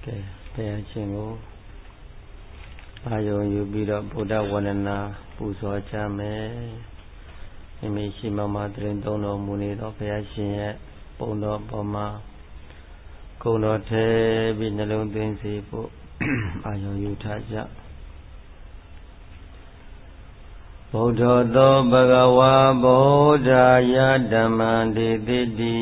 ကဲတရားရှင်ကိုအာယုံယူပြီးတော့ဗုဒ္ဓဝန္ဒနာပူဇော်ကြမယ်မိမိရှိမှမှတရင်သုံးတော်မူနေသောဘုရားရှင်ရဲ့ပုံတော်ပေါ်မှာဂုဏ်တော်ထဲပြီးနှလုံးသွင်းစေဖို့အာယုံယူထားကြဗုဒ္ဓသောဘဂဝါဗုဒ္ဓယဓမ္မံဒေတိတိ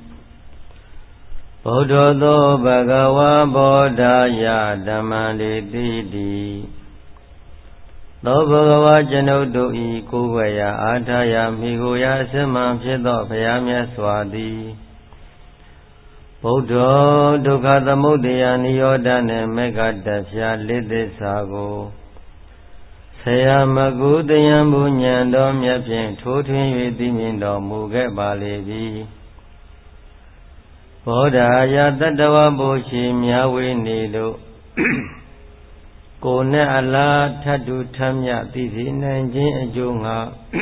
ဗုဒ္ဓသောဘဂဝါဗုဒ္ဓယဓမ္မံဒေတိတိသောဘဂဝါကျွန်ုပ်တို့ဤကိုယ်ဝေယအာထာယမိကိုရာအစမှန်ဖြစ်သောဘုရားမြတ်စွာသည်ဗုဒ္ဓဒုက္ခသမုဒယနိရောဓနှင့်မေဃတဖြာလေးသစ္စာကိုဆရာမကုတယံဘုညံတော်မြတ်ဖြင့်ထိုးထွင်း၍သိမြင်တော်မူခဲ့ပါလေပြီဘောဓာယတတဝဘုရှိမြဝေနေတို့ကိုယ်နဲ့အလားထတ်တူထမ်းမြသိစေနိုင်ခြင်းအကျိုးငါ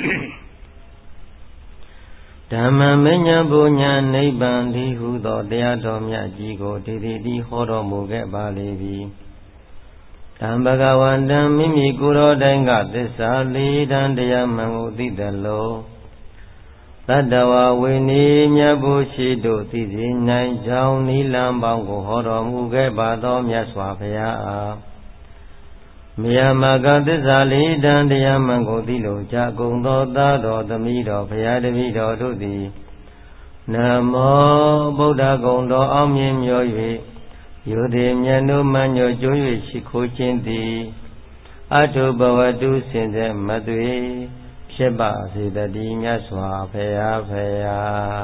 ဓမ္မမဉ္ဇဉ်ဘုညံနိဗ္ဗာန်ဒီဟုသောတရားတော်မြတ်ကြီးကိုတည်တည်ဟောတော်မူခဲ့ပါလေပြီတံဘဂဝန္တံမိမိကိုယ်တော်တိုင်ကသစ္စာလေးတန်တရားမှန်ကိုသိသလောတတဝဝိနည်းမြတ်ဘုရှိတို့သိစေနိုင်ကြောင်းနိလံပေါင်းကိုဟောတော်မူခဲ့ပါသောမြတ်စွာဘုရားအားမြတ်မကသစ္စာလေးတန်တရားမှန်ကိုသိလို့ကြကုန်သောသားတော်သမီးတော်ဘုရားတပည့်တော်တို့သည်နမောဗုဒ္ဓဂုဏ်တော်အောင်မြင်မြော်၍ယုတိမြတ်တို့မှညွတ်ကြွ၍ရှိခိုးခြင်းသည်အထုဘဝတုစင်စေမသွေဖြစ်ပါစေတည်းမြတ်စွာဘုရားဖေယာ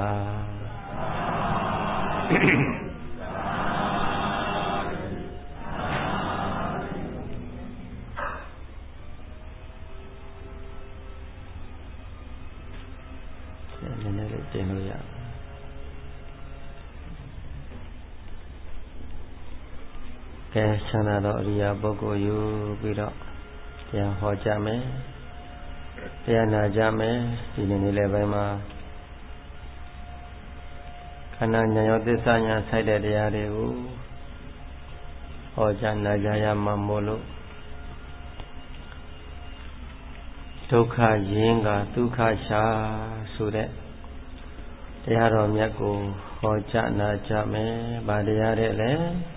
နည်းနည်းလေးတင်လို့ရကဲဆန္ဒတော်အရိယာပုဂ္ဂိုလ်ယူပြီးတော့တရားဟောကြမယ်တရားနာကြမယ်ဒီနေ့နေ့လည်းပိုင်းမှာခန္ဓာဉာဏ်ရောသစ္စာဉာဏ်ဆိုင်တဲ့တရားတွေကိုဟောကြားနာကြရမှာမို့လို့ဒုက္ခရင်းကဒုက္ခရှာဆိုတဲ့တရားတော်မြတ်ကိုဟောကြားနာကြမယ်ဗာတရားတဲ့လေ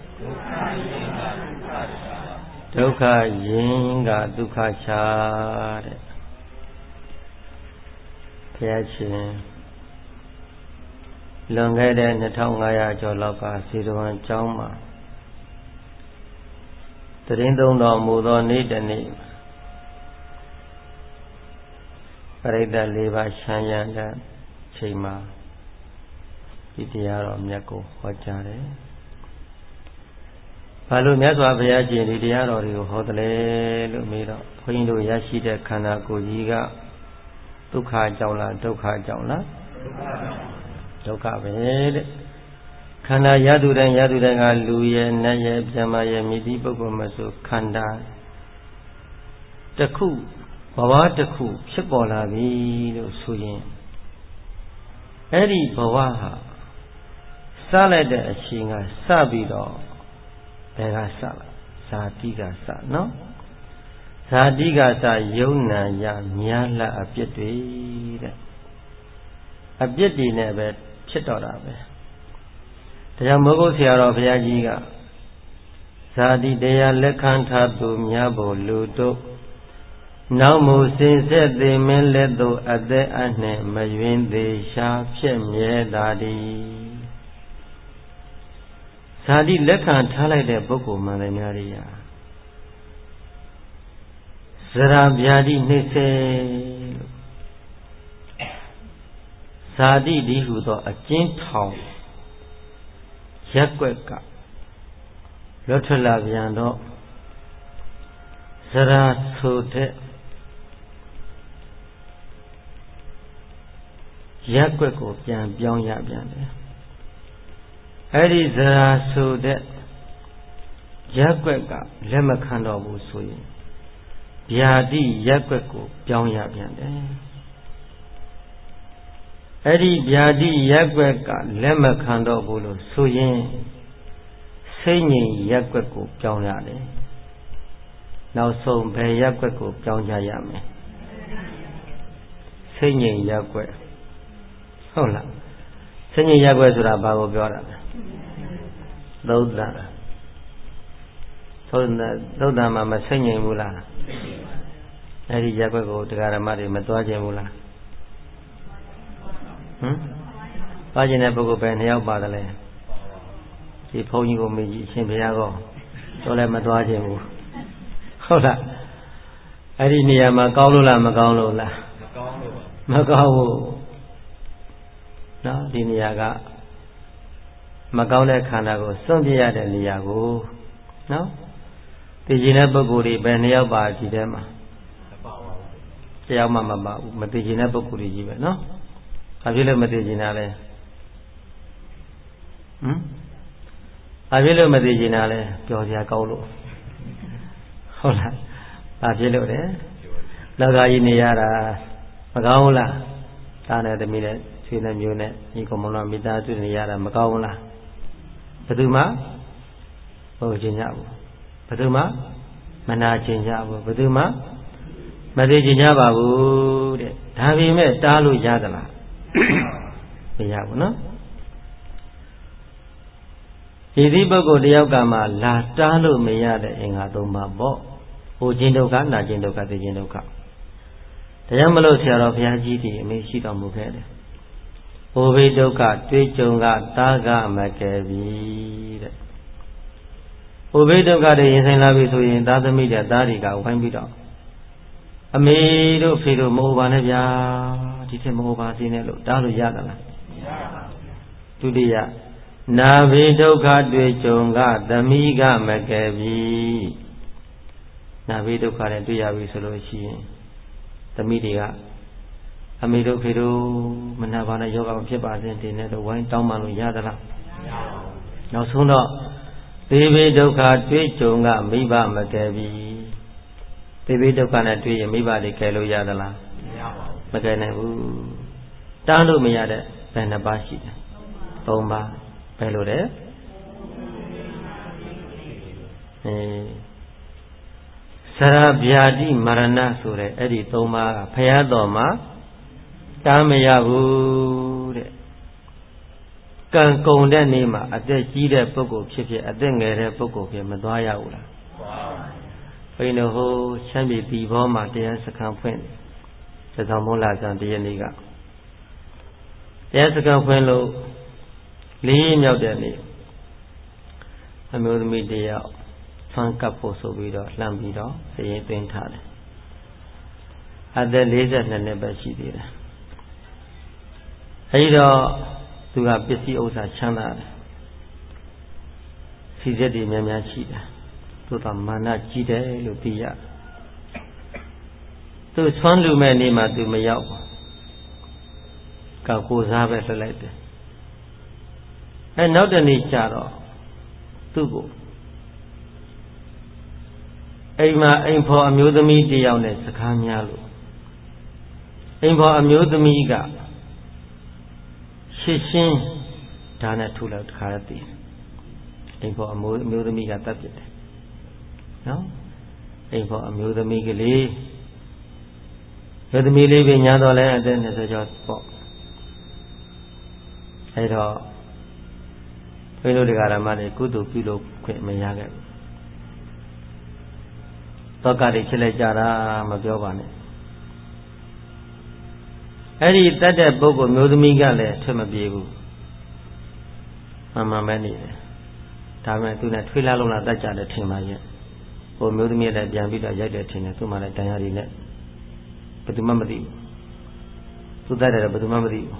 ဒုက္ခရင်းကဒုက္ခရှာတဲ့ဘုရားရှင်လွန်ခဲ့တဲ့2500ကျော်လောက်ကစေတဝန်ကျောင်းမှာတရင်သုံးတော်မူသောနေ့တနေ့ပရိသတ်၄ပါးရှမ်းရံတဲ့ချိန်မှာဒီတရားတော်မြတ်ကိုဟောကြားတယ်ဘာလို့မြတ်စွာဘုရားရှင်ဒီတရားတော်တွေကိုဟောတယ်လဲလို့မေးတော့ဘုန်းကြီးတို့ရရှိတဲ့ခန္ဓာကိုယ်ကြီးကဒုက္ခကြောင့်လားဒုက္ခကြောင့်လားဒုက္ခပဲတဲ့ခန္ဓာရသူတိုင်းကလူရဲ့နတ်ရဲ့ပြမရဲ့မြည်တိပုဂ္ဂိုလ်မဆိုခန္ဓာတစ်ခုဘဝတစ်ခုဖြစ်ပေါ်လာပြီလို့ဆိုရင်အဲ့ဒီဘဝဟာစလိုက်တဲ့အချိန်ကစပြီးတော့ဘယ်ကစလာဇာတိကစနော်ဇာတိကစယုံနာရမြားလအပြစ်တွေတဲ့အပြစ်တွေနဲ့ပဲဖြစ်တော့တာပဲဒါကြောင့်မိုးကုတ်ဆရာတော်ဘုရားကြီးကဇာတိတရားလက်ခံထားသူများဖို့လူတို့နောက်မူစင်ဆက်သေးမင်းလက်သို့အသက်အနှင့်မယွင်းသေးရှားဖြစ်မြဲသာသည်ဇာတိလက်ခံထားလိုက်တဲ့ပုဂ္ဂိုလ်မှန်တယ်များရိယာဇရာဗျာတိနှိမ့်စေဇာတိဒီဟုသောအကျဉ်းထောင်ရက်ွက်ကလွတ်ထွက်လာပြန်တော့ဇရာဆိုတဲ့ရက်ွက်ကိုပြန်ပြောင်းရပြန်တယ်အဲ့ဒီဇရာဆိုတဲ့ရက်ွက်ကလက်မခံတော့ဘူးဆိုရင်ဗျာတိရက်ွက်ကိုပြောင်းရပြန်တယ်အဲ့ဒီဗျာတိရက်ွက်ကလက်မခံတော့ဘူးလို့ဆိုရင်စိတ်ငြိမ်ရက်ွက်ကိုပြောင်းရတယ်နောက်ဆုံးဘယ်ရက်ွက်ကိုပြောင်းကြရမယ်စိတ်ငြိမ်ရက်ွက်ဟုတ်လားစိတ်ငြိမ်ရက်ွက်ဆိုတာဘာကိုပြောတာလဲသုဒ္ဓမှာမစိတ်ငြိမ်ဘူးလားအဲ့ဒီရက်ွက်ကိုတရားဓမ္မတွေမသွားခြင်းဘူးလားသွားခြင်းတဲ့ပုဂ္ဂိုလ်ပဲ2ယောက်ပါတယ်လေဒီဘုန်းကြီးကိုမေးကြည့်အရှင်ဘုရားကောတော့လည်းမသွားခြင်းဘူးဟုတ်လားအဲ့ဒီနေရာမှာကောင်းလို့လားမကောင်းလို့လားမကောင်းဘူးနော်ဒီနေရာကမကောင်းတဲ့ခန္ဓာကိုစွန့်ပြရတဲ့နေရာကိုနော်သိကျင်တဲ့ပုဂ္ဂိုလ်တွေပဲ2ယောက်ပါဒီထဲမှာ1ယောက်မှမပါဘူးမသိကျင်တဲ့ပုဂ္ဂိုလ်တွေကြီးပဲနော်ဘာဖြစ်လို့မသိကျင်တာလဲဘာဖြစ်လို့မသိကျင်တာလဲပြောစရာကောင်းလို့ဟုတ်လားဘာဖြစ်လို့လဲလောကကြီးနေရတာမကောင်းဘူးလားသားနဲ့သမီးနဲ့ဆွေနဲ့မျိုးနဲ့ညီကောင်မောင်နှမမိသားစုနေရတာမကောင်းဘူးလားဘယ်သူမှမဟုတ်ခြင်းကြဘူးဘယ်သူမှမနာခြင်းကြဘူးဘယ်သူမှမသိခြင်းကြပါဘူးတဲ့ဒါပေမဲ့တားလို့ရသလားမရဘူးနော်ဒီသည့်ပုဂ္ဂိုလ်တယောက်ကမှလာတားလို့မရတဲ့အင်္ဂါ၃ပါးပေါ့ဟိုခြင်းဒုက္ခနာခြင်းဒုက္ခသိခြင်းဒုက္ခဒါကြောင့်မလို့ဆရာတော်ဘုရားကြီးဒီအမေရှိတော်မူခဲ့တယ်။ဘိုးဘေးဒုက္ခတွေးကြုံကတားကမကယ်ပြီတဲ့။ဘိုးဘေးဒုက္ခတွေရင်ဆိုင်လာပြီဆိုရင်သားသမီးတွေသားတွေကဝိုင်းပြီးတော့အမေတို့ဖေတို့မဟုတ်ပါနဲ့ဗျာဒီထက်မဟုတ်ပါစေနဲ့လို့တားလို့ရသလားမရပါဘူးဒုတိယနာဘေဒုက္ခတွေကြုံကသမီးကမကယ်ပြီနာဘေဒုက္ခနဲ့တွေ့ရပြီဆိုလို့ရှိရင်သမီးတွေကအမေတို့ဖေတို့မနာပါနဲ့ယောဂမဖြစ်ပါစေတင်နဲ့လို့ဝိုင်းတောင်းပန်လို့ရသလားမရပါဘူးနောက်ဆုံးတော့သေဘေဒုက္ခတွေ့ကြုံကမိဘမကယ်ပြီသေဘေဒုက္ခနဲ့တွေ့ရင်မိဘတွေကယ်လို့ရသလားမရပါဘူးမကယ်နိုင်ဘူးတားလို့မရတဲ့ဘယ်နှပါးရှိတယ်၃ပါးဘယ်လိုလဲဆရာဗျာတိမရဏဆိုတဲ့အဲ့ဒီ၃ပါးကဘုရားတော်မှာတားမရဘူးတဲ့ကံကုန်တဲ့နေ့မှာအသက်ကြီးတဲ့ပုဂ္ဂိုလ်ဖြစ်ဖြစ်အသက်ငယ်တဲ့ပုဂ္ဂိုလ်ဖြစ်မသွားရဘူးလားဘုန်းတော်ဟိုချမ်းပြည်ပြည်ဘောမှာတရားစခန်းဖွင့်သဇောင်းမိုးလာဆန်တရနေ့ကတရားစခန်းဖွင့်လို့လေးမြောက်တဲ့နေ့အမျိုးသမီးတယောက်ဖန်ကပ်ဖို့ဆိုပြီးတော့လှမ်းပြီးတော့စရင်သွင်းထားတယ်အသက်42နှစ်ပဲရှိသေးတယ်အဲဒီတော့သူကပစ္စည်းဥစ္စာချမ်းသာတယ်စီစက်တွေများများရှိတယ်သူကမာနကြီးတယ်လို့သိရသူဆွမ်းလူမဲ့နေ့မှာသူမရောက်ဘူးကောက်ကိုစားပဲလွှတ်လိုက်တယ်နောက်တနေ့ကျတော့သူ့ကိုအိမ်မှာအိမ်ဖော်အမျိုးသမီးတယောက်နဲ့စကားများလို့အိမ်ဖော်အမျိုးသမီးကရှစ်ရှင်းဒါနဲ့ထုလိုက်တခါတည်းအိမ်ဖော်အမျိုးသမီးကတတ်ပြစ်တယ်နော်အိမ်ဖော်အမျိုးသမီးကလေးမျိုးသမီးလေးပဲညာတော့လဲအသက်20ကျော်ပေါ့အဲတော့ဘုန်းကြီးတို့ဓမ္မတွေကုသိုလ်ပြုလို့ခွင့်မရခဲ့ဘူးတောကတွေဖြစ်လိုက်ကြတာမပြောပါနဲ့အဲ့ဒီတတ်တဲ့ပုဂ္ဂိုလ်မျိုးသမီးကလည်းထွက်မပြေဘူးမှန်ပဲနေတယ်ဒါပေမဲ့သူနဲ့ထွေးလာလုံးလာတတ်ကြတယ်ထင်ပါရဲ့ဟိုမျိုးသမီးလည်းပြန်ပြီးတော့ရိုက်တယ်ထင်တယ်သူမှလည်းတန်ရာတွေနဲ့ဘယ်သူမှမသိဘူးသူတတ်တယ်ဘယ်သူမှမသိဘူး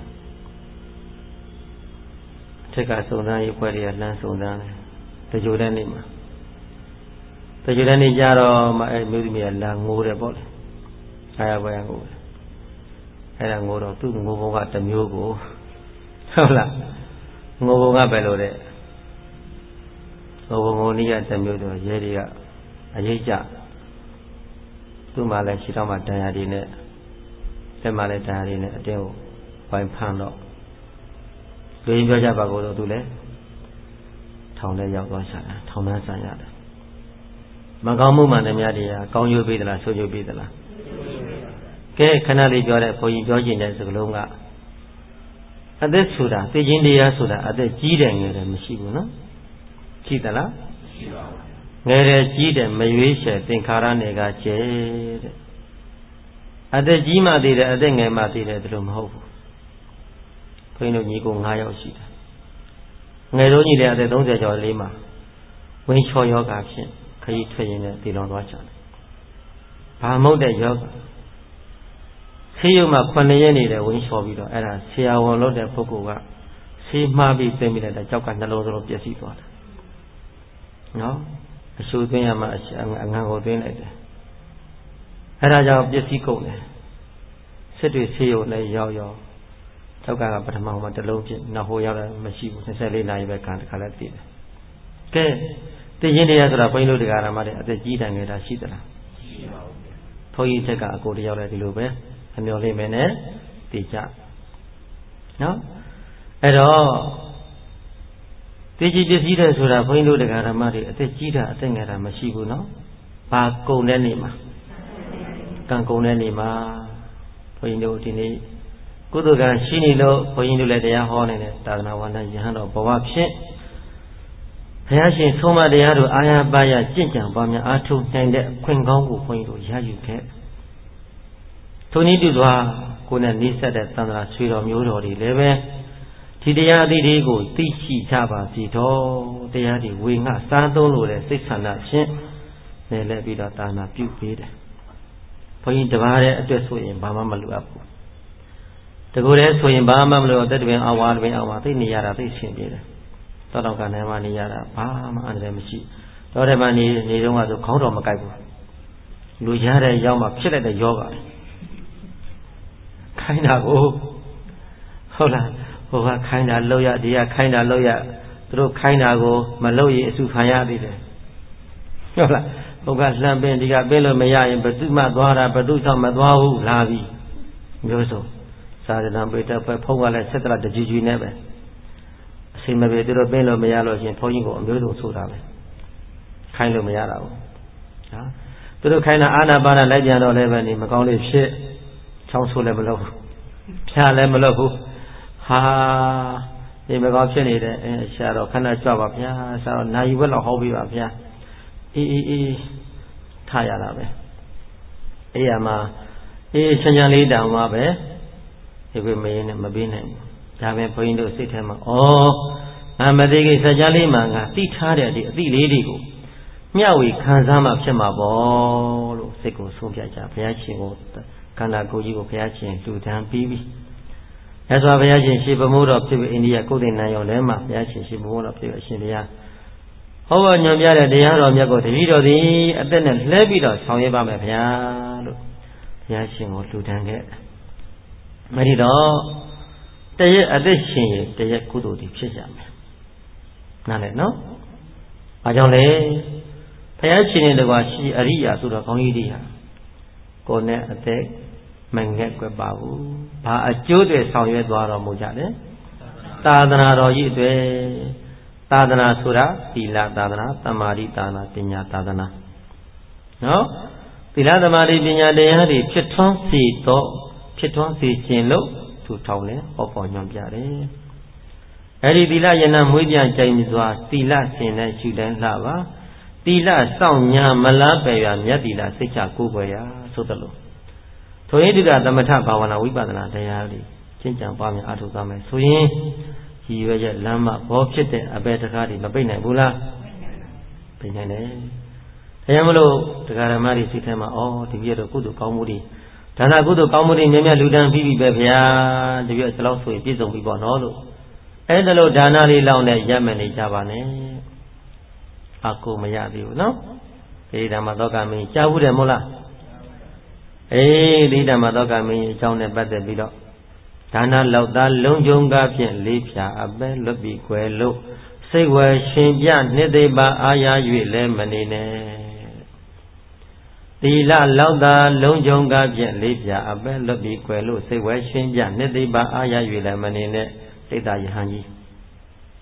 ထက်ကစုံစမ်းရေးဖွဲ့တွေကလှမ်းစုံစမ်းတယ်တကြိုတဲ့နေ့မှာတကြိုတဲ့နေ့ကျတော့မှအဲမျိုးသမီးကလာငိုတယ်ပေါ့လေအားရပါရငိုတယ်အဲ့ဒါငိုတော့သူ့ငိုဘုံကတစ်မျိုးကိုဟုတ်လားငိုဘုံကပဲလို့တဲ့ငိုဘုံငိုနည်းကတစ်မျိုးတော့ရဲတွေကအရေးကြသူ့မှာလည်းခြေထောက်မှာတန်ရာတွေနဲ့လက်မှာလည်းတန်ရာတွေနဲ့အတင်းကိုဝိုင်းဖမ်းတော့လူရင်းပြောကြပါကိုတော့သူလည်းထထောင်ထဲရောက်သွားရှာတာထောင်နှန်းဆန်ရတယ်မကောင်းမှုမှန်တယ်များတရားကောင်းကျိုးပေးသလားဆိုးကျိုးပေးသလားကဲခဏလေးပြောတဲ့ဘုန်းကြီးပြောချင်တဲ့စကားလုံးကအသက်ဆိုတာသိချင်းတရားဆိုတာအသက်ကြီးတယ်ငယ်တယ်မရှိဘူးနော်ရှိသလားရှိပါဘူးငယ်တယ်ကြီးတယ်မရွေးချယ်သင်္ခါရနယ်ကကျဲတဲ့အသက်ကြီးမှသိတယ်အသက်ငယ်မှသိတယ်ဒီလိုမဟုတ်ဘူးဘုန်းကြီးတို့ညီကို9ယောက်ရှိတယ်ငယ်တော့ညီတဲ့အသက်30ကျော်လေးမှာဝင်းချောယောဂဖြင့်ခရီးထွက်ရင်းနဲ့တည်လောင်သွားကြတယ်ဘာမဟုတ်တဲ့ယောဂဆေးရုံမှာ9ရက်နေတဲ့ဝင်းချောပြီးတော့အဲ့ဒါဆရာဝန်လုပ်တဲ့ပုဂ္ဂိုလ်ကဆေးမှားပြီးသိမ့်ပြီးတဲ့ကြောက်ကနှလုံးစလုံးပျက်စီးသွားတယ်နော်အဆူသွင်းရမှအငံကိုသွင်းလိုက်တယ်အဲ့ဒါကြောင့်ပျက်စီးကုန်တယ်စစ်တွေဆေးရုံနဲ့ရောက်ကြောက်ကပထမမှာတစ်လုံးဖြစ်နောက်ဟိုရောက်တယ်မရှိဘူး24နာရီပဲခံတခါလဲတည်တယ်ကဲသိချင်းတရားဆိုတာဘုန်းကြီးတို့တရားဓမ္မတွေအသက်ကြီးတန်နေတာရှိသလားရှိပါဘူးဘုန်းကြီးချက်ကအကိုတယောက်လည်းဒီလိုပဲအမျော်လေးမယ်နဲ့တည်ကြနော်အဲ့တော့သိကြီးပစ္စည်းတဲ့ဆိုတာဘုန်းကြီးတို့တရားဓမ္မတွေအသက်ကြီးတာအသက်ငယ်တာမရှိဘူးနော်ဘာကုန်တဲ့နေမှာကံကုန်တဲ့နေမှာဘုန်းကြီးတို့ဒီနေ့ကုသိုလ်ကံရှိနေလို့ဘုန်းကြီးတို့လည်းတရားဟောနေတယ်သာသနာ့ဝန်ထမ်းယဟန်တော်ဘဝဖြင့်ဘုရားရှင်ဆုံးမတရားတို့အာရပါရကျင့်ကြံပါများအားထုတ်နိုင်တဲ့အခွင့်ကောင်းကိုဘုန်းကြီးတို့ရယူခဲ့ထိုနည်းတူစွာကိုယ်နဲ့နှိစက်တဲ့သံဃာဆွေတော်မျိုးတော်တွေလည်းပဲဒီတရားအသီးတွေကိုသိရှိကြပါစီတော့တရားတွေဝေငှစားသုံးလို့တဲ့စိတ်ဆန္ဒဖြင့်နယ်လဲပြီးတော့ဒါနာပြုပေးတယ်ဘုန်းကြီးတပါးတဲ့အတွက်ဆိုရင်ဘာမှမလိုအပ်ဘူးတကူတည်းဆိုရင်ဘာမှမလိုသက်တပင်အဝါတပင်အဝါသိနေရတာသိရှင်ပြေတယ်တောတော့ကနေမှနေရတာဘာမှအန္တရာယ်မရှိတော့တယ်မှနေတော့ကဆိုခေါင်းတော်မကိုက်ဘူးလူရတဲ့ရောက်မှဖြစ်လိုက်တဲ့ယောဂခိုင်းတာကိုဟုတ်လားဟိုကခိုင်းတာလောက်ရဒီကခိုင်းတာလောက်ရသူတို့ခိုင်းတာကိုမလုပ်ရင်အဆူခံရသေးတယ်ဟုတ်လားဟိုကလှမ်းပင်ဒီကပင်လို့မရရင်ဘသူမှသွားတာဘသူကြောင့်မသွားဘူးလာပြီမျိုးစုံသာသနာ့ပေတက်ဖုန်းကလည်းဆက်တရတကြွကြွနဲ့ပဲအချိန်မပြေသူတို့ပင်လို့မရလို့ရှင်ဘုန်းကြီးကိုအမျိုးစုံဆိုတာပဲခိုင်းလို့မရတာဘူးဟာသူတို့ခိုင်းတာအာနာပါနလိုက်ပြန်တော့လည်းပဲနေမကောင်းလေးဖြစ်ချောင်းဆိုးလည်းမလုပ်ဘူးဖြာလည်းမလုပ်ဘူးဟာဒီမကောင်းဖြစ်နေတဲ့ဆရာတော်ခဏကြွပါဗျာဆရာတော်နိုင်ဝက်လောက်ဟောပြီးပါဗျာအေးထားရတာပဲအဲ့ရမှာချမ်းလေးတောင်မှပဲဒီလိုမင်းနဲ့မပေးနိုင်ဘူးဒါပဲဘုန်းကြီးတို့စိတ်ထဲမှာငါမသိကိစ္စကြလေးမှငါသိထားတဲ့ဒီအသည့်လေးတွေကိုမျှဝေခံစားမှဖြစ်မှာပေါ့လို့စိတ်ကိုဆုံးဖြတ်ကြဘုရားရှင်ကိုခန္ဓာကိုယ်ကြီးကိုဘုရားရှင်လှူဒန်းပြီးပြီ။အဲဆိုဘုရားရှင်ရှင်ဗမိုးတော်ဖြစ်ပြီးအိန္ဒိယကုသိုလ်နန်းရောင်ထဲမှာဘုရားရှင်ရှင်ဗမိုးတော်ဖြစ်ပြီးအရှင်ဘုရားဟောညွှန်ပြတဲ့တရားတော်မြတ်ကိုတပည့်တော်သည်အသက်နဲ့လှဲပြီးတော့ဆောင်ရွက်ပါမယ်ဗျာလို့ဘုရားရှင်ကိုလှူဒန်းခဲ့။မဒီတော့တရက်အသက်ရှင်ရင်တရက်ကုသိုလ်တွေဖြစ်ကြမယ်။နားလည်နော်။အားကြောင့်လေဘုရားရှင်နဲ့တကွာရှိအရိယာဆိုတော့ကောင်းကြီးတွေဟာကိုယ်နဲ့အသက်မငဲ့ကွယ်ပါဘူး။ဘာအကျိုးတွေဆောင်ရွက်သွားတော်မူကြတယ်။သာသနာတော်ကြီးအတွက်သာသနာဆိုတာသီလသာသနာသမာဓိသာသနာပညာသာသနာနော်သီလသမာဓိပညာတရားတွေဖြစ်ထွန်းစေခြင်းလို့သူထောင်လဲဟောပေါ်ညွှန်ပြတယ်အဲ့ဒီသီလယနာမွေးပြန်ကြိုင်စွာသီလရှင်နဲ့ရှုတိုင်းလှပါသီလစောင့်ညာမလားပယ်ရမြတ်သီလစိတ်ချကိုးကွယ်ရာဆိုသလိုထိုဟိတုကသမထဘာဝနာဝိပဿနာတရားတွေကျင့်ကြံပွားများအားထုတ်သွားမယ်ဆိုရင်ရည်ရွယ်ချက်လမ်းမဘောဖြစ်တဲ့အပေတကားတွေမပိတ်နိုင်ဘူးလားပိတ်နိုင်တယ်။ဒါကြောင့်မလို့တရားဓမ္မတွေစိတ်ထဲမှာဒီပြည့်တော့ကုသိုလ်ကောင်းမှုတွေဒါနကုသိုလ်ကောင်းမှုတွေမြတ်မြတ်လူတန်းပြီးပြီပဲဗျာတပြည့်ဒီလောက်ဆိုရင်ပြည့်စုံပြီပေါ့နော်လို့အဲ့ဒါလို့ဒါနလေးလောက်နဲ့ရမယ်နေကြပါနဲ့အကူမရသေးဘူးနော်ဒီဓမ္မသောကမင်းကြားဘူးတယ်မို့လားဒီဓမ္မသောကမင်းအကြောင်းနဲ့ပတ်သက်ပြီးတော့ဒါနလောက်သားလုံးကျုံကားဖြင့်လေးဖြာအပဲလွတ်ပြီးွယ်လို့စိတ်ဝယ်ရှင်ပြနှစ်သိပါအာရ၍လဲမနေနဲ့သီလလောက်သားလုံးကျုံကားဖြင့်လေးဖြာအပဲလွတ်ပြီးွယ်လို့စိတ်ဝယ်ရှင်ပြနှစ်သိပါအာရ၍လဲမနေနဲ့စိတ်သာယဟန်ကြီး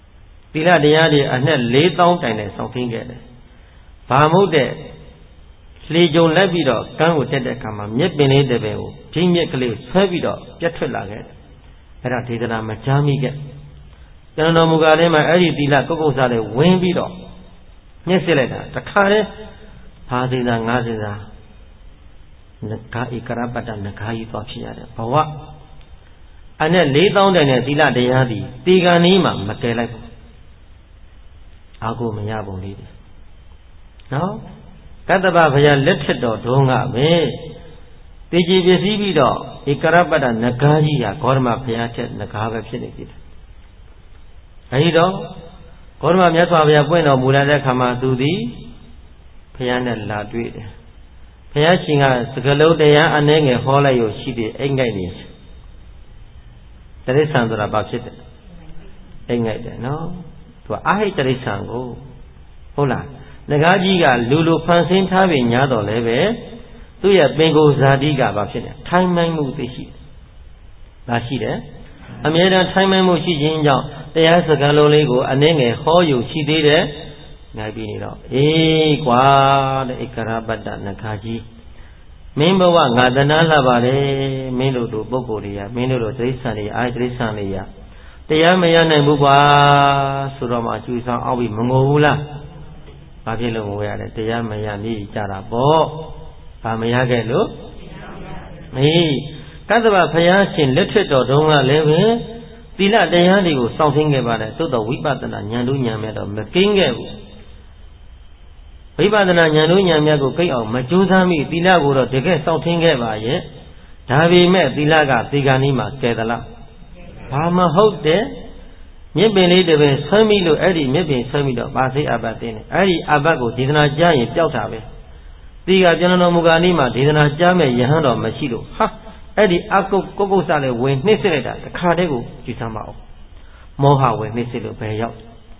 သီလတရားတွေအနှစ်4000တိုင်နဲ့ဆောင်သိခဲ့တယ်ဘာမို့တဲ့လေကြုံလိုက်ပြီးတော့ကမ်းကိုတက်တဲ့အခါမှာမြက်ပင်လေးတစ်ပင်ကိုပြင်းမြက်ကလေးဆွဲပြီးတော့ပြတ်ထွက်လာခဲ့တယ်အဲ့ဒါဒေသနာမကြားမိခဲ့ကျွန်တော်မူကားလေးမှာအဲ့ဒီသီလကုက္ကုဆာလေးဝင်ပြီးတော့ညှက်စစ်လိုက်တာတခါတည်းဘာစေသာငါးစေသာနဂါဧကရပတ္တနဂါကြီးသွားဖြစ်ရတယ်ဘဝအနဲ့4000တိုင်နဲ့သီလတရားသည်တေဂန်นี้မှာမကယ်လိုက်ဘူးအာကိုမရပုံလေးတယ်နော်ကတ္တဗဘုရားလက်ထက်တော်ဒုံကပဲတေကြည်ပစ္စည်းပြီးတော့ဧကရပတ္တနဂါကြီးဟာဂေါတမဘုရားထက်နဂါပဲဖြစ်နေပြီအဲဒီတော့ဂေါတမမြတ်စွာဘုရားပွင့်တော်မူလာတဲ့ခါမှာသူသည်ဘုရားနဲ့လာတွေ့တယ်ဘုရားရှင်ကစကလုံးတရားအနှဲငယ်ဟောလိုက်ရရှိတယ်အိမ်ငိုက်နေတရိစ္ဆာန်ဆိုတာဘာဖြစ်တယ်အိမ်ငိုက်တယ်နော်သူကအာဟိတရိစ္ဆာန်ကိုဟုတ်လားငကားကြီးကလူဖန်ဆင်းထားပြီးညားတော်လဲပဲသူ့ရဲ့ပင်ကိုယ်ဇာတိကဘာဖြစ်လဲထိုင်မှန်မှုသိရှိတယ်ဒါရှိတယ်အမြဲတမ်းထိုင်မှန်မှုရှိခြင်းကြောင့်တရားစကားလုံးလေးကိုအနှဲငယ်ဟောယူရှိသေးတယ်နိုင်ပြီးနေတော့အေးကွာတဲ့ဧကရပတ္တနဂါကြီးမင်းဘဝငါတနာလှပါတယ်မင်းတို့ပုဂ္ဂိုလ်တွေကမင်းတို့တိရစ္ဆာန်တွေအာတိရစ္ဆာန်တွေကတရားမရနိုင်ဘူးကွာဆိုတော့မှအကျူဆောင်အောက်ပြီးမငိုဘူးလားဘာဖြစ်လို့ငိုရလဲတရားမရနေကြတာပေါ့ဘာမရခဲ့လို့မေးကတ္တဗဘုရားရှင်လက်ထက်တော်တုန်းကလည်းပဲသီလတရားတွေကိုစောင့်သိခဲ့ပါတယ်သို့တော်ဝိပဿနာဉာဏ်တို့ဉာဏ်မြတ်တော့မကင်းခဲ့ဘူးဝိပဿနာဉာဏ်တို့ဉာဏ်မြတ်ကိုကိတ်အောင်မကြိုးစားမိသီလကိုတော့တကယ်စောင့်သိခဲ့ပါရဲ့ဒါပေမဲ့သီလကသေဂာနီးမှာကဲသလားဘာမဟုတ်တဲ့မြစ်ပင်လေးတစ်ပင်ဆွဲမိလို့အဲ့ဒီမြစ်ပင်ဆွဲမိတော့ပါစိတ်အပတ်တင်းတယ်အဲ့ဒီအပတ်ကိုဒေသနာကြားရင်ပျောက်တာပဲသီကကျွန်တော်မူကာနီးမှာဒေသနာကြားမဲ့ယဟန်တော်မရှိလို့ဟာအဲ့ဒီအကုတ်ကုတ်ကုတ်စလည်းဝင်နှိမ့်စစ်လိုက်တာတစ်ခါတည်းကိုကြည့်စမ်းပါအောင်မောဟဝင်နှိမ့်စစ်လို့ဘယ်ရောက်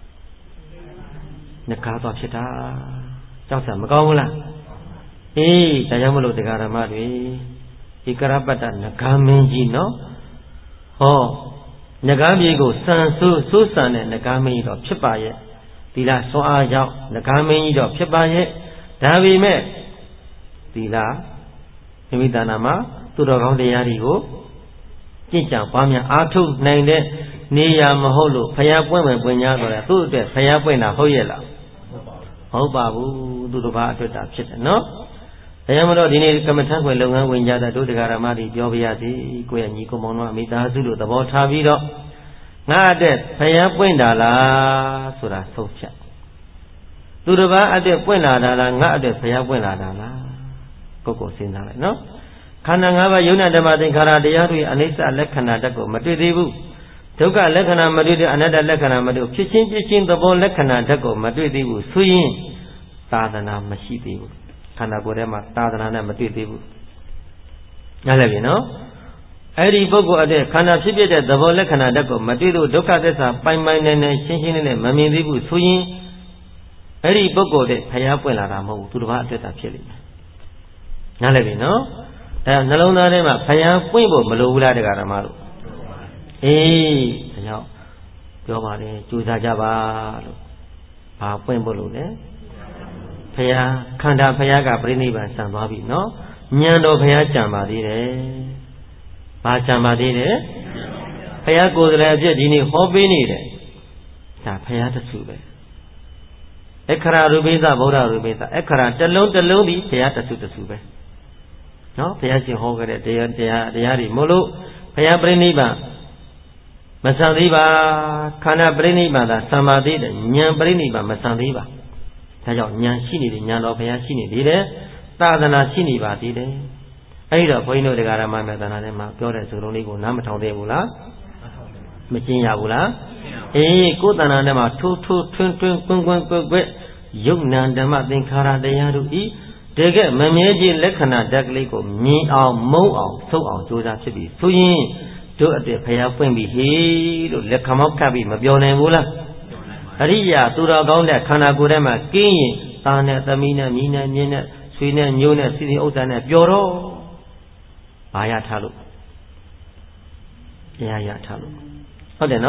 ငကားသွားဖြစ်တာကြောက်စရာမကောင်းဘူးလားအေးဒါကြောင့်မလို့တရားဓမ္မတွေဧကရပတ္တနဂါမင်းကြီးနော်ဟောနဂါမြေကိုစံစိုးစံတဲ့နဂါမင်းကြီးတော့ဖြစ်ပါရဲ့သီလစွမ်းအားကြောင့်နဂါမင်းကြီးတော့ဖြစ်ပါရဲ့ဒါပေမဲ့သီလမိမိတဏ္ဍာမှာသူတော်ကောင်းတရားတွေကိုကြင်ကြံပွားများအားထုတ်နိုင်တဲ့နေရာမဟုတ်လို့ဖယားပွင့်မယ်ပွင့်냐ဆိုတယ်သူ့အတွက်ဖယားပွင့်တာဟုတ်ရဲ့လားမဟုတ်ပါဘူးသူတစ်ပါးအတွက်တာဖြစ်တယ်နော်ဒါကြောင့်မလို့ဒီနေ့ကမ္မထံခွေလုပ်ငန်းဝင်ကြတဲ့တို့တရားဓမ္မတွေပြောပြရစီကိုယ့်ရဲ့ညီကိုမောင်တို့အမိသားစုတို့သဘောထားပြီးတော့ငါအတွက်ဖယားပွင့်တာလားဆိုတာဆုံးဖြတ်သူတစ်ပါးအတွက်ပွင့်လာတာလားငါအတွက်ဖယားပွင့်လာတာလားကိုယ့်ကိုစဉ်းစားလိုက်နော်ခန္ဓာ၅ပါးယုံနာဓမ္မသင်္ခါရတရားတွေအနိစ္စလက္ခဏာတက်ကိုမတွေ့သေးဘူးဒုက္ခလက္ခဏာမတွေ့တဲ့အနတ္တလက္ခဏာမတွေ့ဖြစ်ချင်းပြချင်းသဘောလက္ခဏာတက်ကိုမတွေ့သေးဘူးဆိုရင်သာသနာမရှိသေးဘူးခန္ဓာကိုယ်ထဲမှာသာသနာနဲ့မတွေ့သေးဘူးနားလည်ပြီနော်အဲ့ဒီပုဂ္ဂိုလ်အတွက်ခန္ဓာဖြစ်ဖြစ်တဲ့သဘောလက္ခဏာတက်ကိုမတွေ့လို့ဒုက္ခသစ္စာပိုင်ပိုင်နိုင်နိုင်ရှင်းရှင်းလင်းလင်းမမြင်သေးဘူးဆိုရင်အဲ့ဒီပုဂ္ဂိုလ်တဲ့ဖျားပွင့်လာတာမဟုတ်ဘူးသူတစ်ပါးအတွက်သာဖြစ်လိမ့်မယ်နားလည်ပြီနော်အဲနှလုံးသားထဲမှာဖယားပွင့်ဖို့မလိုဘူးလားတရားဓမ္မတို့အေးဒါကြောင့်ပြောပါလေကြိုးစားကြပါလို့ဘာပွင့်ဖို့လို့လဲဖယားခန္ဓာဖယားကပြိဋိဘံဆံသွားပြီနော်ဉာဏ်တော်ဖယားကြံပါသေးတယ်ဘာကြံပါသေးတယ်ဖယားကိုယ်တိုင်အဖြစ်ဒီနေ့ဟောပေးနေတယ်ဒါဖယားတစုပဲအခရာရူပိသဗုဒ္ဓရူပိသအခရာတစ်လုံးတစ်လုံးဒီဖယားတစုပဲနော်ဘုရားရှင်ဟောခဲ့တဲ့တရားတွေမို့လို့ဘုရားပြိဋိဘံမဆံသေးပါခန္ဓာပြိဋိဘံသာသံပါသေးတယ်ဉာဏ်ပြိဋိဘံမဆံသေးပါဒါကြောင့်ဉာဏ်ရှိနေတယ်ဉာဏ်တော်ဘုရားရှိနေသေးတယ်သာသနာရှိနေပါသေးတယ်အဲဒီတော့ဘုန်းကြီးတို့တရားဓမ္မမြတ်သာနာထဲမှာပြောတဲ့စကားလုံးလေးကိုနားမထောင်သေးဘူးလားမကျင်ရဘူးလားအေးကိုယ်တဏ္ဍာထဲမှာထိုးထွန်းကွင်းကွက်ယုတ်နံဓမ္မသင်္ခါရတရားတို့ဤတကယ်မမြဲခြင်းလက္ခဏာဓာတ်ကလေးကိုမြင်အောင်မုံအောင်သုတ်အောင်ကြိုးစားဖြစ်ပြီးဆိုရင်တို့အတွေ့ဖျားပွင့်ပြီးဟေးလို့လက်ခမောက်ကပ်ပြီးမပြောနိုင်ဘူးလားအရိယာသူတော်ကောင်းတဲ့ခန္ဓာကိုယ်ထဲမှာကင်းရင်သားနဲ့သမီးနဲ့မိနဲ့မြင်းနဲ့ဆွေနဲ့ညိုးနဲ့စီစီဥစ္စာနဲ့ပျော်တော့ဘာရထားလို့တရားရထားလို့ဟုတ်တယ်နော်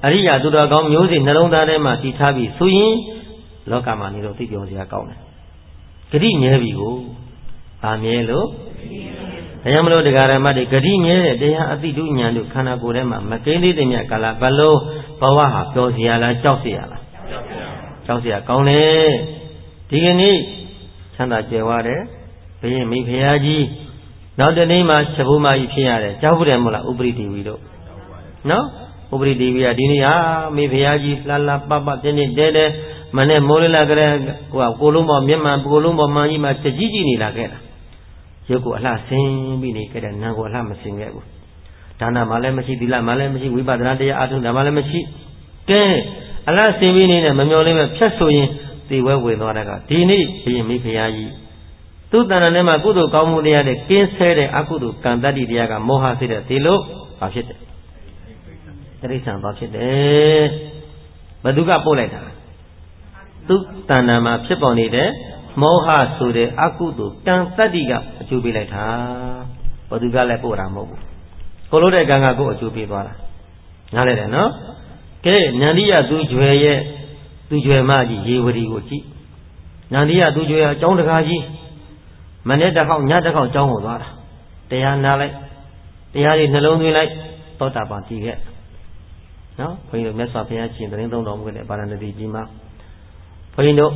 အရိယာသူတော်ကောင်းမျိုးစိနှလုံးသားထဲမှာတည်ထားပြီးဆိုရင်လောကမှာနေတော့သိပြောစရာကောင်းတယ်ဂတိမြဲပြီကိုဗာမြဲလို့ဒါကြောင့်မလို့တရားဓမ္မတွေဂတိမြဲတဲ့တရားအတိတုဉာဏ်တို့ခန္ဓာကိုယ်ထဲမှာမကိန်းသေးတဲ့မြတ်ကာလဘလုံးဘဝဟာပြောစရာလားကြောက်စရာလားကြောက်စရာကောင်းတယ်ဒီကနေ့ချမ်းသာကြွယ်ဝတယ်ဘုရင်မိဖုရားကြီးနောက်တနေ့မှချက်ဖို့မကြီးဖြစ်ရတယ်ကြောက်ဖို့တယ်မို့လားဥပရိဒေဝီတို့နော်ဥပရိဒေဝီကဒီနေ့ဟာမိဖုရားကြီးလှလှပပပြင်းပြင်းတဲတဲမနဲ့မိုးလလာကြတဲ့ကိုလုံးပေါ်မျက်မှန်ကိုလုံးပေါ်မှန်ကြီးမှတကြီးကြီးနေလာခဲ့တာရုပ်ကိုအလှဆင်းပြီးနေခဲ့တဲ့နာကိုအလှမဆင်းခဲ့ဘူးဒါနမှလည်းမရှိသီလမှလည်းမရှိဝိပဿနာတရားအထုတာမှလည်းမရှိကဲအလှဆင်းပြီးနေတဲ့မမျော်လင့်မဲ့ဖြတ်ဆိုရင်သေဝဲဝင်သွားတဲ့ကဒီနေ့ဘုရင်မိဖုရားကြီးသူ့တဏ္ဍာထဲမှာကုသိုလ်ကောင်းမှုတရားတွေကင်းဆဲတဲ့အကုသိုလ်ကံတတ္တိတရားကမောဟစိတ်တဲ့ဒီလိုဘာဖြစ်တယ်တိရစ္ဆာန်ဘာဖြစ်တယ်ဘသူကပို့လိုက်တာသူ့တဏ္ဍာမှာဖြစ်ပေါ်နေတဲ့မောဟဆိုတဲ့အကုသိုလ်ကံတတ္တိကအကျိုးပေးလိုက်တာဘသူကလည်းပို့တာမဟုတ်ဘူးကိုလို့တဲ့ကံကကိုအကျိုးပေးသွားတာနားလဲတယ်နော်ကဲနန္ဒီယသူကျွယ်ရဲ့သူကျွယ်မကြီးရေဝတီကိုကြည့်နန္ဒီယသူကျွယ်အကြောင်းတကားကြီးမနေ့တစ်ခေါက်ညတစ်ခေါက်ကြောင်းကိုသွားတာတရားနာလိုက်တရားတွေနှလုံးသွင်းလိုက်သောတာပန်ကြည့်ခဲ့နော်ဘုန်းကြီးတို့မြတ်စွာဘုရားရှင်သတင်းသုံးတော်မူတဲ့ဗာရာဏသီကြီးမှာဘုန်းကြီးတို့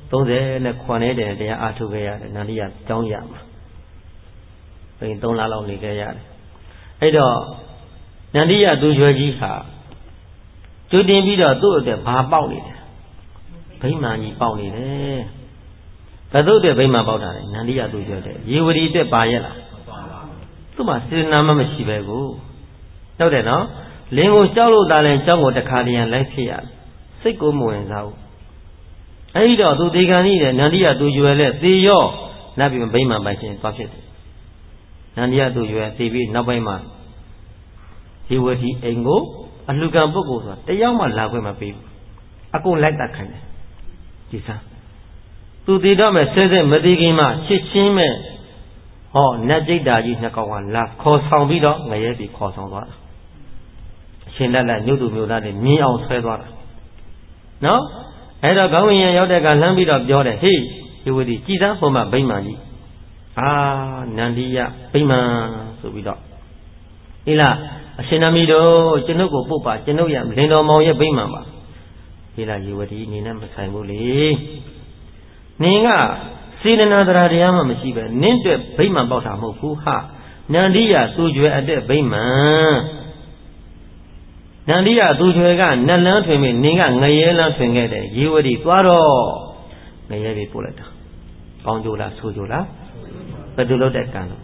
30နဲ့ခွန်နေတဲ့တရားအားထုတ်ခဲ့ရတယ်နန္ဒီယကြောင်းရမှာဘုန်းကြီး3လလောက်နေခဲ့ရတယ်အဲ့တော့နန္ဒီယသူကျွယ်ကြီးဟာကျွတင်ပြီးတော့သူ့အတွက်ဘာပေါက်နေတယ်ဗိမာန်ကြီးပေါက်နေတယ်ဘယ်သူ့အတွက်ဗိမာန်ပေါက်တာလဲနန္ဒီယသူကျွယ်တဲ့ရေဝတီအတွက်ပါရဲ့လားသူ့မှာစေတနာမှမရှိပဲကိုဟုတ်တယ်နော်လင်းကိုကြောက်လို့တာလဲကြောက်ကိုတခါတည်းလိုက်ဖြစ်ရတယ်စိတ်ကိုမဝင်စားဘူးအဲ့ဒီတော့သူဒေဂန်ကြီးတဲ့နန္ဒီယသူကျွယ်လဲသေရောနတ်ပြည်ဗိမာန်ပိုင်ရှင်သွားဖြစ်တယ်နန္ဒီယသူကျွယ်သေပြီးနောက်ပိုင်းမှာရေဝတီအိမ်ကိုအလှကံပုဂ္ဂိုလ်ဆိုတာတယောက်မှလာခွင့်မပေးဘူးအကုန်လိုက်တတ်ခိုင်းတယ်ဒီစားသူတည်တော့မဲ့ဆဲဆဲမတည်ခင်မှချစ်ချင်းမဲ့ဟောနတ်ကြိတ်တာကြီးနှစ်ကောင်ကလာခေါ်ဆောင်ပြီးတော့ငရဲပြီးခေါ်ဆောင်သွားတာအရှင်လက်လက်ညုတ်သူမျိုးသားတွေမြင်းအောင်ဆွဲသွားတာနော်အဲ့တော့ခေါင်းဝင်ရရောက်တဲ့ကလှမ်းပြီးတော့ပြောတယ်ဟေးဒီဝတိကြည်သားဟိုမှာဗိမာန်ကြီးနန္ဒီယဗိမာန်ဆိုပြီးတော့ဟိလားအရှင်သမီးတို့ကျွန်ုပ်ကိုပုတ်ပါကျွန်ုပ်ရလင်တော်မောင်ရဲ့ဗိမာန်ပါဟိလားရေဝတိနေနဲ့မဆိုင်ဘူးလေနင်ကစေတနာတရားတရားမှမရှိပဲနင့်အတွက်ဗိမာန်ပေါက်တာမဟုတ်ဘူးဟာနန္ဒီယသူကျွယ်အတဲ့ဗိမာန်နန္ဒီယသူကျွယ်ကနတ်လန်းထွင်ပြီးနင်ကငရဲလန်းထွင်ခဲ့တယ်ရေဝတိသွားတော့ငရဲပြီးပို့လိုက်တာကောင်းကြိုးလားဆိုးကြိုးလားဘယ်သူလုပ်တဲ့ကံလို့